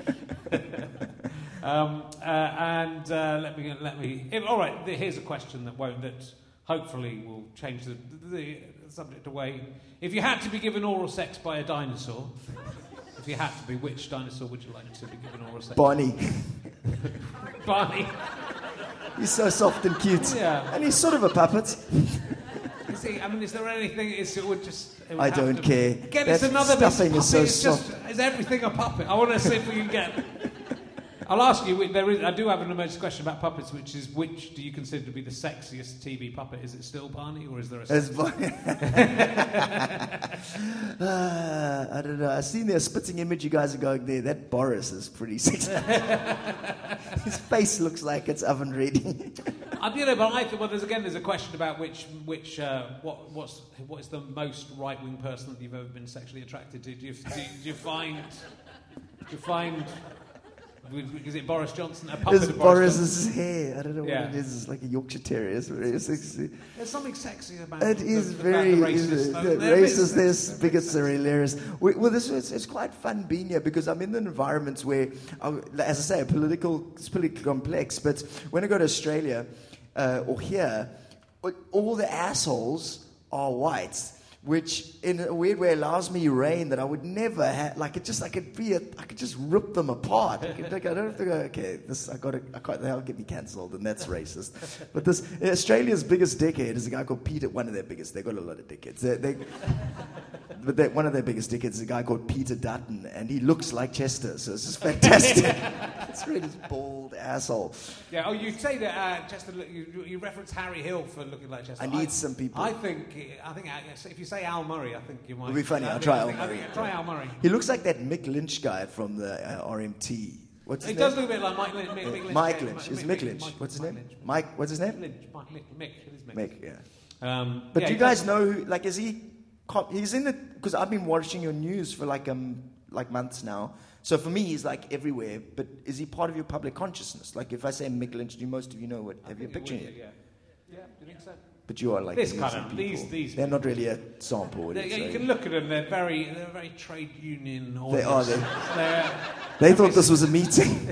Let me. All right. Here's a question that hopefully will change the subject away. If you had to be given oral sex by a dinosaur, which dinosaur would you like to be given oral sex? Barney. Barney. He's so soft and cute. Yeah. And he's sort of a puppet. You see, I mean, is there anything... It would I don't care. Again, it's another... Stuffing is so soft. Is everything a puppet? I want to see if we can get... I'll ask you, I do have an emergency question about puppets, which is, which do you consider to be the sexiest TV puppet? Is it still Barney, or is there a... I don't know. I've seen the spitting image you guys are going there. That Boris is pretty sexy. His face looks like it's oven ready. But I think, there's a question about what is the most right-wing person that you've ever been sexually attracted to? Do you find Is it Boris Johnson? A puppet It's of Boris Boris's hair. I don't know Yeah. what it is. It's like a Yorkshire Terrier. It's very sexy. There's something sexy about It is very about the racist. racist. There's bigots are hilarious. Well, it's quite fun being here because I'm in an environment where, as I say, it's politically complex. But when I go to Australia or here, all the assholes are white, which in a weird way allows me reign that I would never have. Like I could just rip them apart. I don't have to go. Okay, they'll get me cancelled, and that's racist. But Australia's biggest dickhead is a guy called Peter. One of their biggest. They got a lot of dickheads. One of their biggest dickheads is a guy called Peter Dutton, and he looks like Chester, so it's just fantastic. It's really this bald asshole. Yeah. Oh, you say that Chester. You reference Harry Hill for looking like Chester. I need some people. I think if you say Al Murray, I think you might. It'll be funny. I'll try Al Murray. Try Al Murray. He looks like that Mick Lynch guy from the RMT. What's his He name? does look a bit like Mike Lynch. Mike Lynch. Is Mick Lynch. What's his name? Lynch. Mike. What's his name? Lynch. Mick. It is Mick. Mick. Yeah. yeah, But do he you guys does- know who? Like, is he? He's in the. Because I've been watching your news for like months now. So for me, he's like everywhere. But is he part of your public consciousness? Like, if I say Mick Lynch, do most of you know what? Have you a picture? Yeah. Yeah. Do you think so? But you are like This these kind of- people. these They're not really a sample. Would you You say? can look at them. They're very trade union. They are. They're They thought this was a meeting.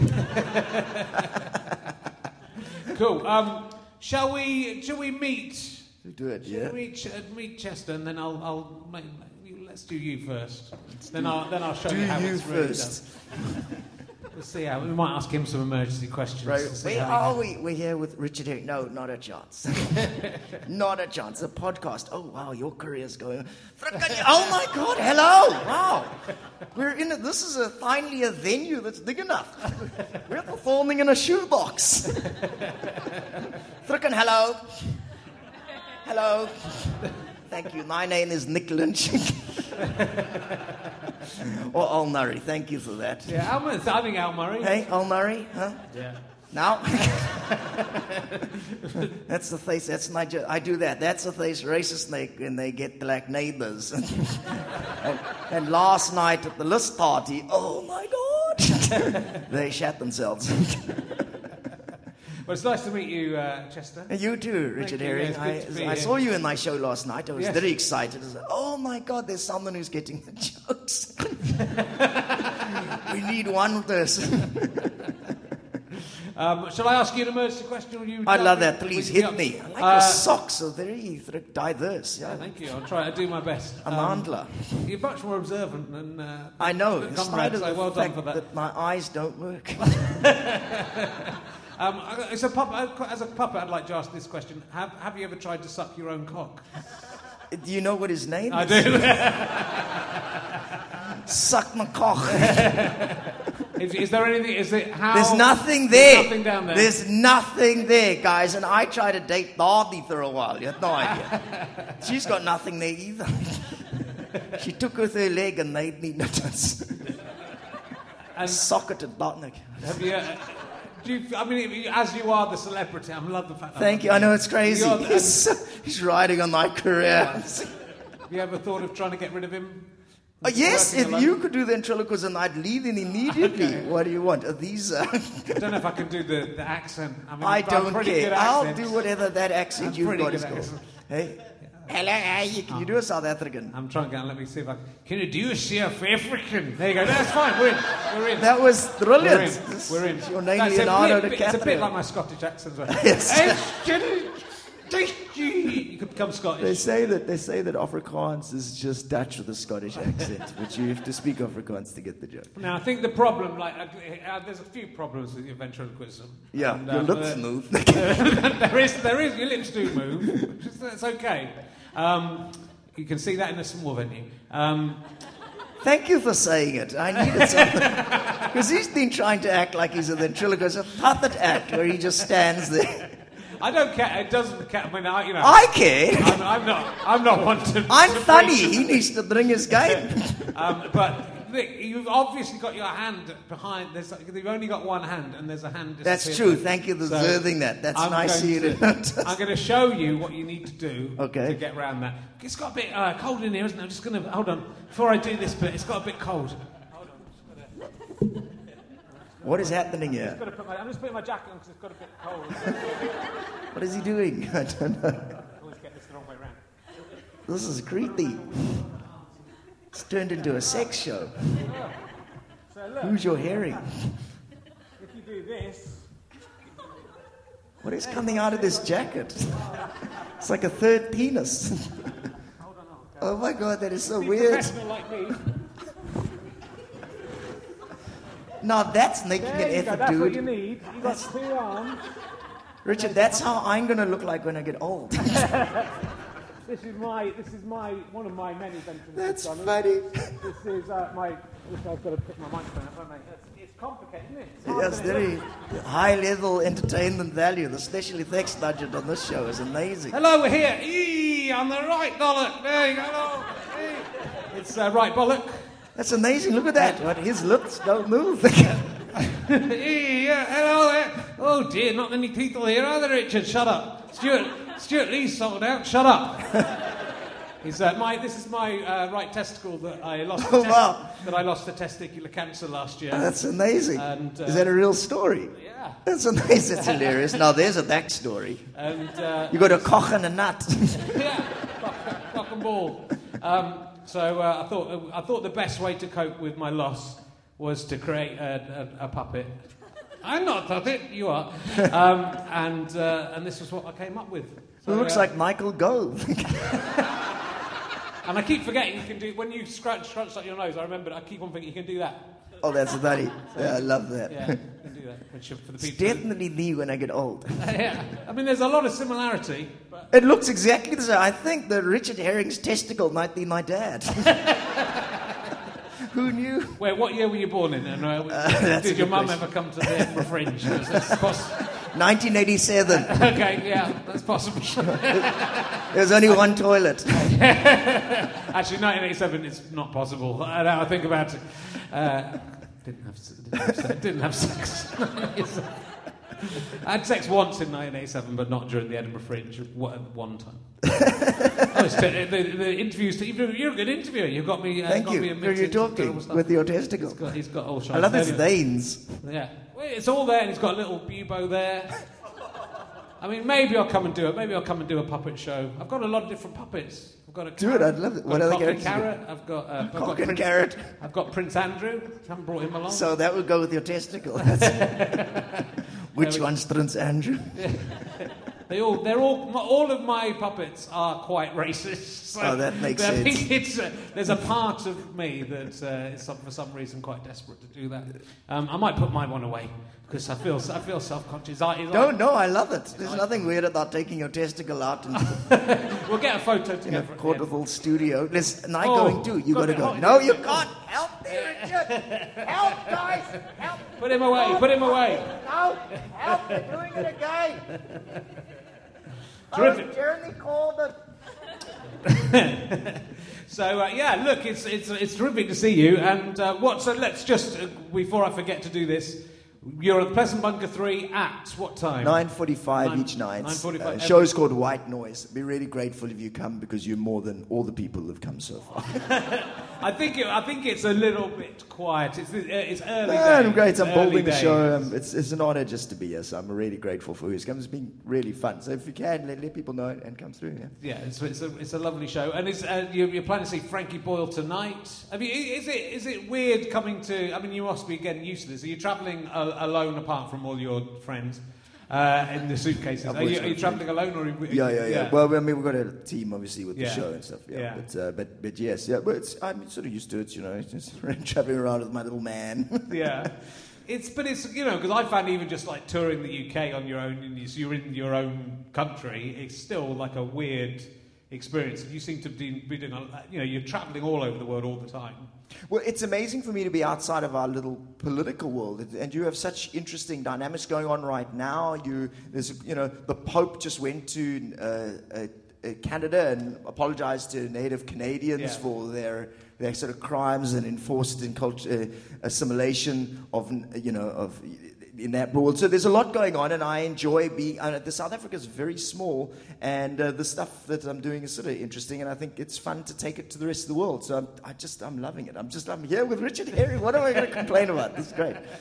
cool. Shall we meet? Do it. Yeah. Shall we meet Chester, and then let's do you first. Then I'll show you how Do you it's really first. done. We'll see how. We might ask him some emergency questions. Right. to see Where how are we? We're here with Richard Herring. No, not a chance. Not a chance. A podcast. Oh, wow, your career's going. Oh, my God. Hello. Wow. We're in it. This is finally a venue that's big enough. We're performing in a shoebox. Frickin' hello. Hello. Thank you. My name is Nick Lynch. Or Al Murray. Thank you for that. Yeah, I think Al Murray. Hey, Al Murray, huh? Yeah. Now, that's the face. That's Nigeria. I do that. That's the face racist when they get black neighbors. and last night at the list party, oh my God, they shat themselves. Well, it's nice to meet you, Chester. And you too, Richard you. Herring. Yeah, it's good to be I here. saw you in my show last night. I was Yes. very excited. I was like, oh my God, there's someone who's getting the jokes. We need one person. Shall I ask you an emergency question? Or you I love that. Please hit me. I like your socks are very diverse. Yeah, Yeah. thank you. I'll try to do my best. I'm an handler. You're much more observant than I know. than In comrades, spite of so the well done fact for that. my eyes don't work. As a puppet, I'd like to ask this question: Have you ever tried to suck your own cock? Do you know what his name I is? do. Suck my cock. Is there anything? Is it how? There's nothing there. There's nothing down there. There's nothing there, guys. And I tried to date Darby for a while. You had no idea. She's got nothing there either. She took with her leg and made me nuts. And Socketed Botnick. have you? As you are the celebrity, I love the fact. Thank you. I know it's crazy. You're the- He's riding on my career. Have you ever thought of trying to get rid of him? Yes, Working if alone? you could do the ventriloquism, I'd leave him immediately. Okay. What do you want? Are these... I don't know if I can do the accent. I I'm don't pretty care. good at I'll accents. do whatever that accent I'm you've pretty got good is at called. accent. Hey. Hello, can you do a South African? I'm trying to let me see if I can. You do a South African? There you go. That's fine. We're in. That was brilliant. We're in. Your name, That's Leonardo It's a bit DiCaprio. like my Scottish accent as well. Yes. You could become They Scottish. say that Afrikaans is just Dutch with a Scottish accent, but you have to speak Afrikaans to get the joke. Now, I think the problem, there's a few problems with your ventriloquism. Yeah, And, your lips move. there is. Your lips do move, which is it's okay. You can see that in a small venue. Thank you for saying it. I needed something. Because he's been trying to act like he's a ventriloquist, a puppet act where he just stands there. I don't care. It doesn't care. I mean, I care. I'm not one to. I'm to funny. preach. He needs to bring his game. But you've obviously got your hand behind. You've only got one hand, and there's a hand. That's disappeared. true. Thank you for So observing that. That's I'm nice of going you to notice. I'm going to show you what you need to do Okay. to get around that. It's got a bit cold in here, isn't it? I'm just going to hold on before I do this bit. It's got a bit cold. Hold on. What is happening here? I'm just putting my jacket on because it's got a bit cold. What is he doing? I don't know. I always get this the wrong way around. This is creepy. It's turned into a sex show. So look, Who's your herring? if you do this, What is coming out of this jacket? It's like a third penis. Oh my God, that is so be weird. professional like me. Now that's making There an you go. effort, That's what you dude. need. You've got 2 arms. Richard, that's how I'm going to look like when I get old. This is one of my many ventures. That's Donald. funny. This is I've got to pick my microphone up, haven't I? It's complicated, isn't it? It's hard, Yes, isn't it? very high-level entertainment value. The special effects budget on this show is amazing. Hello, we're here. On the right bollock. There you go. It's right bollock. That's amazing. Look at that. But his lips don't move. Yeah, hello. Oh dear, not many people here either, Richard. Shut up. Stuart Lee's sold out. Shut up. This is my right testicle that I lost. Oh, wow. That I lost to testicular cancer last year. That's amazing. And, is that a real story? Yeah. That's amazing. That's hilarious. Now there's a backstory. And You got a cock and a nut. yeah, cock and ball. So I thought the best way to cope with my loss was to create a puppet. I'm not a puppet, you are. And this was what I came up with. It looks like Michael Gove. And I keep forgetting you can do, when you scratch like your nose, I keep on thinking you can do that. Oh, that's funny. Yeah, I love that. Yeah, you can do that. Which for the It's people. definitely me when I get old. Yeah, I mean, there's a lot of similarity. But It looks exactly the same. I think that Richard Herring's testicle might be my dad. Who knew? what year were you born in? And that's a did your good mum question. ever come to the Edinburgh Fringe? That's 1987. okay, yeah, that's possible. There's only one toilet. Actually, 1987 is not possible. Now I think about it. Didn't have sex. I had sex once in 1987, but not during the Edinburgh Fringe. One time. The interviews. You're a good interviewer. You've got me. Thank got you. Me You're mixed into talking terrible stuff. with your testicle. He's got all shots. I love his Anyway. veins. Yeah, well, it's all there, and he's got a little bubo there. I mean, maybe I'll come and do it. Maybe I'll come and do a puppet show. I've got a lot of different puppets. I've got a Do it, I'd love it. What got a other cock and characters? carrot. I've got Cock and carrot. I've got Prince Andrew. Haven't brought him along. So that would go with your testicle. Which one's Prince Andrew? All of my puppets are quite racist. So Oh, that makes I sense. think there's a part of me that is for some reason quite desperate to do that. I might put my one away because I feel self-conscious. No, I love it. There's nothing weird about taking your testicle out in We'll get a photo a together. portable studio. There's an I Oh, going too. You got got to it. go. Oh, No, yeah. you can't. Help me, Richard. Help, guys. Help. Put him away. Put him away. No, help. They're doing it again. Terrific. Oh, Jeremy Corbyn. So yeah, look, it's terrific to see you. And so let's just before I forget to do this, you're at Pleasant Bunker 3 at what time? 9:45 each night. 9:45. Show's called White Noise. Be really grateful if you come because you're more than all the people who've come so far. I think it's a little bit quiet. It's early Yeah, days. I'm great. I'm Early building the days. show. It's an honor just to be here. So I'm really grateful for who's come. It's been really fun. So if you can, let people know and come through. Yeah. Yeah, it's a lovely show, and you're planning to see Frankie Boyle tonight. Is it weird coming to? I mean, you must be getting used to this. Are you travelling alone apart from all your friends in the suitcases? Are you travelling alone or? Yeah. Well, I mean, we've got a team obviously with the Yeah. show and stuff. Yeah. But yes, yeah. But I'm sort of used to it. It's just traveling around with my little man. Yeah. It's because I found even just like touring the UK on your own, and you're in your own country, it's still like a weird experience. You seem to be doing, you're travelling all over the world all the time. Well, it's amazing for me to be outside of our little political world, and you have such interesting dynamics going on right now. The Pope just went to Canada and apologized to Native Canadians for their sort of crimes and enforced assimilation of in that world. So there's a lot going on, and I enjoy being. The South Africa is very small, and the stuff that I'm doing is sort of interesting, and I think it's fun to take it to the rest of the world. So I'm loving it. I'm here with Richard Herring. What am I going to complain about? This is great.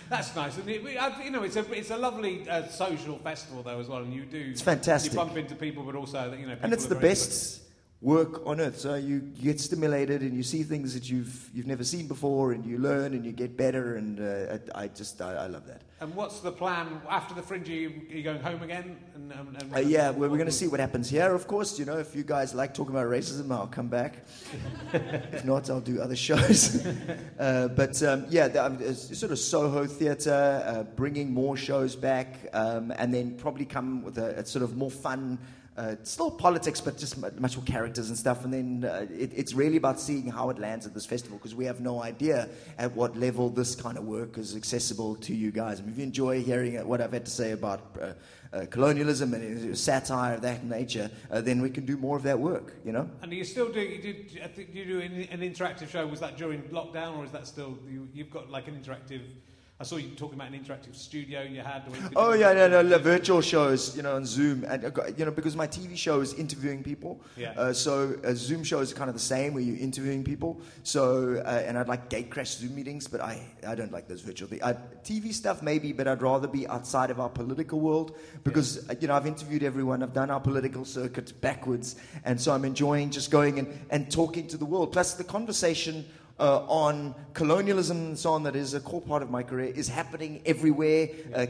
That's nice. And it's a lovely social festival though as well. And it's fantastic. You bump into people, but also people and it's the best work on earth. So you get stimulated and you see things that you've never seen before, and you learn and you get better. And I love that. And what's the plan after the Fringe? Are you going home again? Yeah, we're going to see what happens here. Of course, if you guys like talking about racism, I'll come back. If not, I'll do other shows. Sort of Soho theatre, bringing more shows back, and then probably come with a sort of more fun. Still politics, but just much more characters and stuff. And then it's really about seeing how it lands at this festival, because we have no idea at what level this kind of work is accessible to you guys. And if you enjoy hearing what I've had to say about colonialism and satire of that nature, then we can do more of that work, And you still do, I think you do an interactive show. Was that during lockdown, or is that still, you've got like an interactive... I saw you talking about an interactive studio you had. Virtual shows, on Zoom, and because my TV show is interviewing people. Yeah. So Zoom shows are kind of the same, where you're interviewing people. So and I'd like gatecrash Zoom meetings, but I don't like those virtual things. TV stuff maybe, but I'd rather be outside of our political world, because I've interviewed everyone. I've done our political circuit backwards, and so I'm enjoying just going and talking to the world. Plus the conversation on colonialism and so on, that is a core part of my career, is happening everywhere.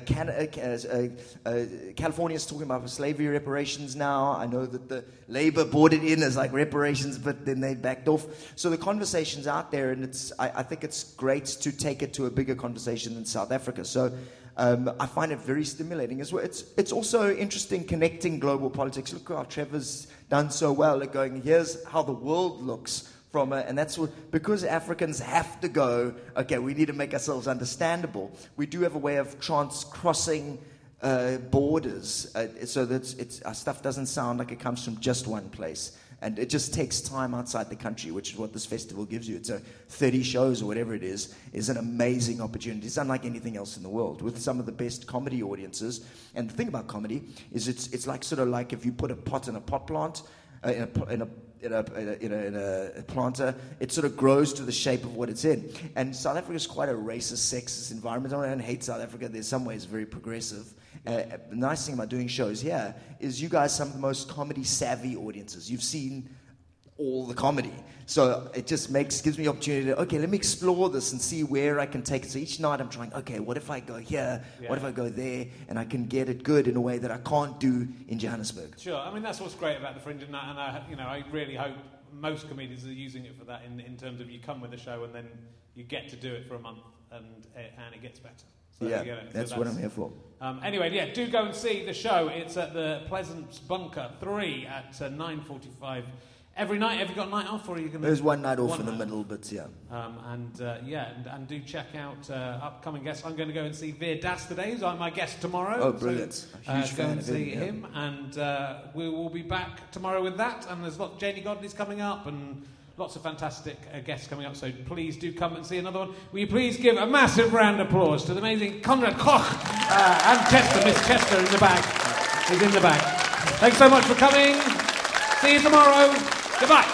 California's talking about slavery reparations now. I know that the Labour brought it in as like reparations, but then they backed off. So the conversation's out there, and I think it's great to take it to a bigger conversation than South Africa. So I find it very stimulating as well. It's also interesting connecting global politics. Look how Trevor's done so well, like going, here's how the world looks and that's what, because Africans have to go, okay, we need to make ourselves understandable. We do have a way of crossing borders, so that our stuff doesn't sound like it comes from just one place. And it just takes time outside the country, which is what this festival gives you. It's 30 shows or whatever it is an amazing opportunity. It's unlike anything else in the world, with some of the best comedy audiences. And the thing about comedy is it's like sort of like if you put a pot in a pot plant, in a planter, it sort of grows to the shape of what it's in. And South Africa is quite a racist, sexist environment. I don't hate South Africa. There's some ways very progressive. The nice thing about doing shows here is you guys some of the most comedy savvy audiences. You've seen all the comedy. So it just gives me the opportunity to, okay, let me explore this and see where I can take it. So each night I'm trying, okay, what if I go here? Yeah. What if I go there? And I can get it good in a way that I can't do in Johannesburg. Sure. I mean, that's what's great about the Fringe, and I really hope most comedians are using it for that in terms of you come with a show and then you get to do it for a month and it gets better. So, that's what I'm here for. Anyway, do go and see the show. It's at the Pleasance Bunker 3 at 9:45 every night. Have you got a night off, or are you going to? There's one night off in the middle, but yeah. And do check out upcoming guests. I'm going to go and see Veer Das today. He's my guest tomorrow. Oh, brilliant! So, huge fan go and of see him, and we will be back tomorrow with that. And there's Janie Godley's coming up, and lots of fantastic guests coming up. So please do come and see another one. Will you please give a massive round of applause to the amazing Conrad Koch and Chester, Miss Chester in the back. He's in the back. Thanks so much for coming. See you tomorrow. Goodbye.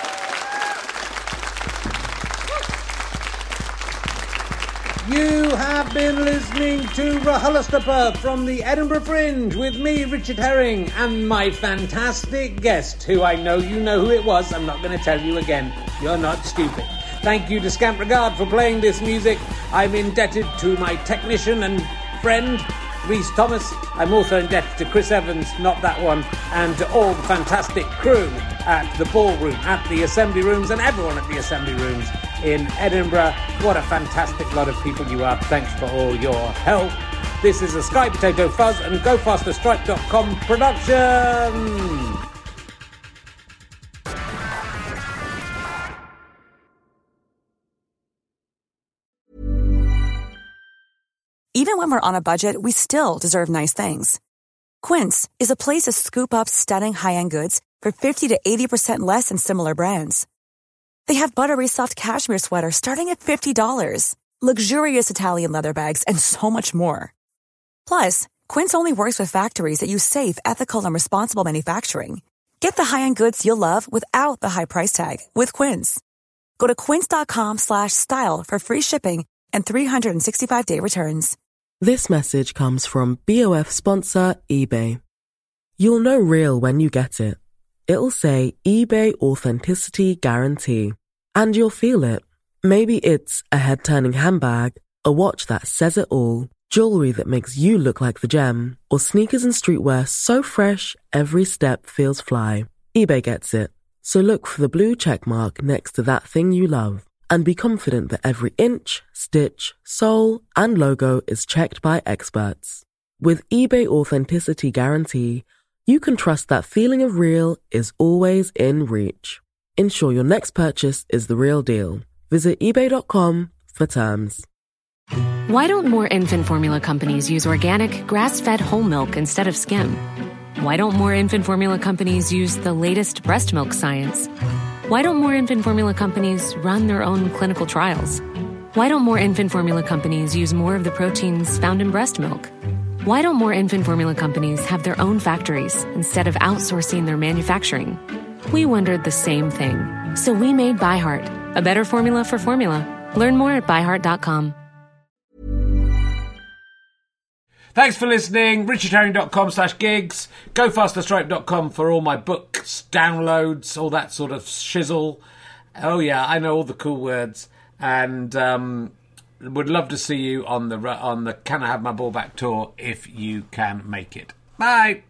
You have been listening to RHLSTP from the Edinburgh Fringe with me, Richard Herring, and my fantastic guest, who I know you know who it was. I'm not going to tell you again. You're not stupid. Thank you to Scamp Regard for playing this music. I'm indebted to my technician and friend, Rhys Thomas. I'm also indebted to Chris Evans, not that one, and to all the fantastic crew at the Ballroom, at the Assembly Rooms, and everyone at the Assembly Rooms in Edinburgh. What a fantastic lot of people you are. Thanks for all your help. This is a Sky Potato Fuzz and GoFasterStripe.com production. Even when we're on a budget, we still deserve nice things. Quince is a place to scoop up stunning high-end goods for 50 to 80% less than similar brands. They have buttery soft cashmere sweaters starting at $50, luxurious Italian leather bags, and so much more. Plus, Quince only works with factories that use safe, ethical, and responsible manufacturing. Get the high-end goods you'll love without the high price tag with Quince. Go to quince.com/style for free shipping and 365-day returns. This message comes from BOF sponsor eBay. You'll know real when you get it. It'll say eBay Authenticity Guarantee. And you'll feel it. Maybe it's a head-turning handbag, a watch that says it all, jewelry that makes you look like the gem, or sneakers and streetwear so fresh every step feels fly. eBay gets it. So look for the blue check mark next to that thing you love. And be confident that every inch, stitch, sole, and logo is checked by experts. With eBay Authenticity Guarantee, you can trust that feeling of real is always in reach. Ensure your next purchase is the real deal. Visit eBay.com for terms. Why don't more infant formula companies use organic, grass-fed whole milk instead of skim? Why don't more infant formula companies use the latest breast milk science? Why don't more infant formula companies run their own clinical trials? Why don't more infant formula companies use more of the proteins found in breast milk? Why don't more infant formula companies have their own factories instead of outsourcing their manufacturing? We wondered the same thing. So we made ByHeart, a better formula for formula. Learn more at byheart.com. Thanks for listening. richardherring.com/gigs. GoFasterStripe.com for all my books, downloads, all that sort of shizzle. Oh yeah, I know all the cool words. And would love to see you on the Can I Have My Ball Back tour if you can make it. Bye.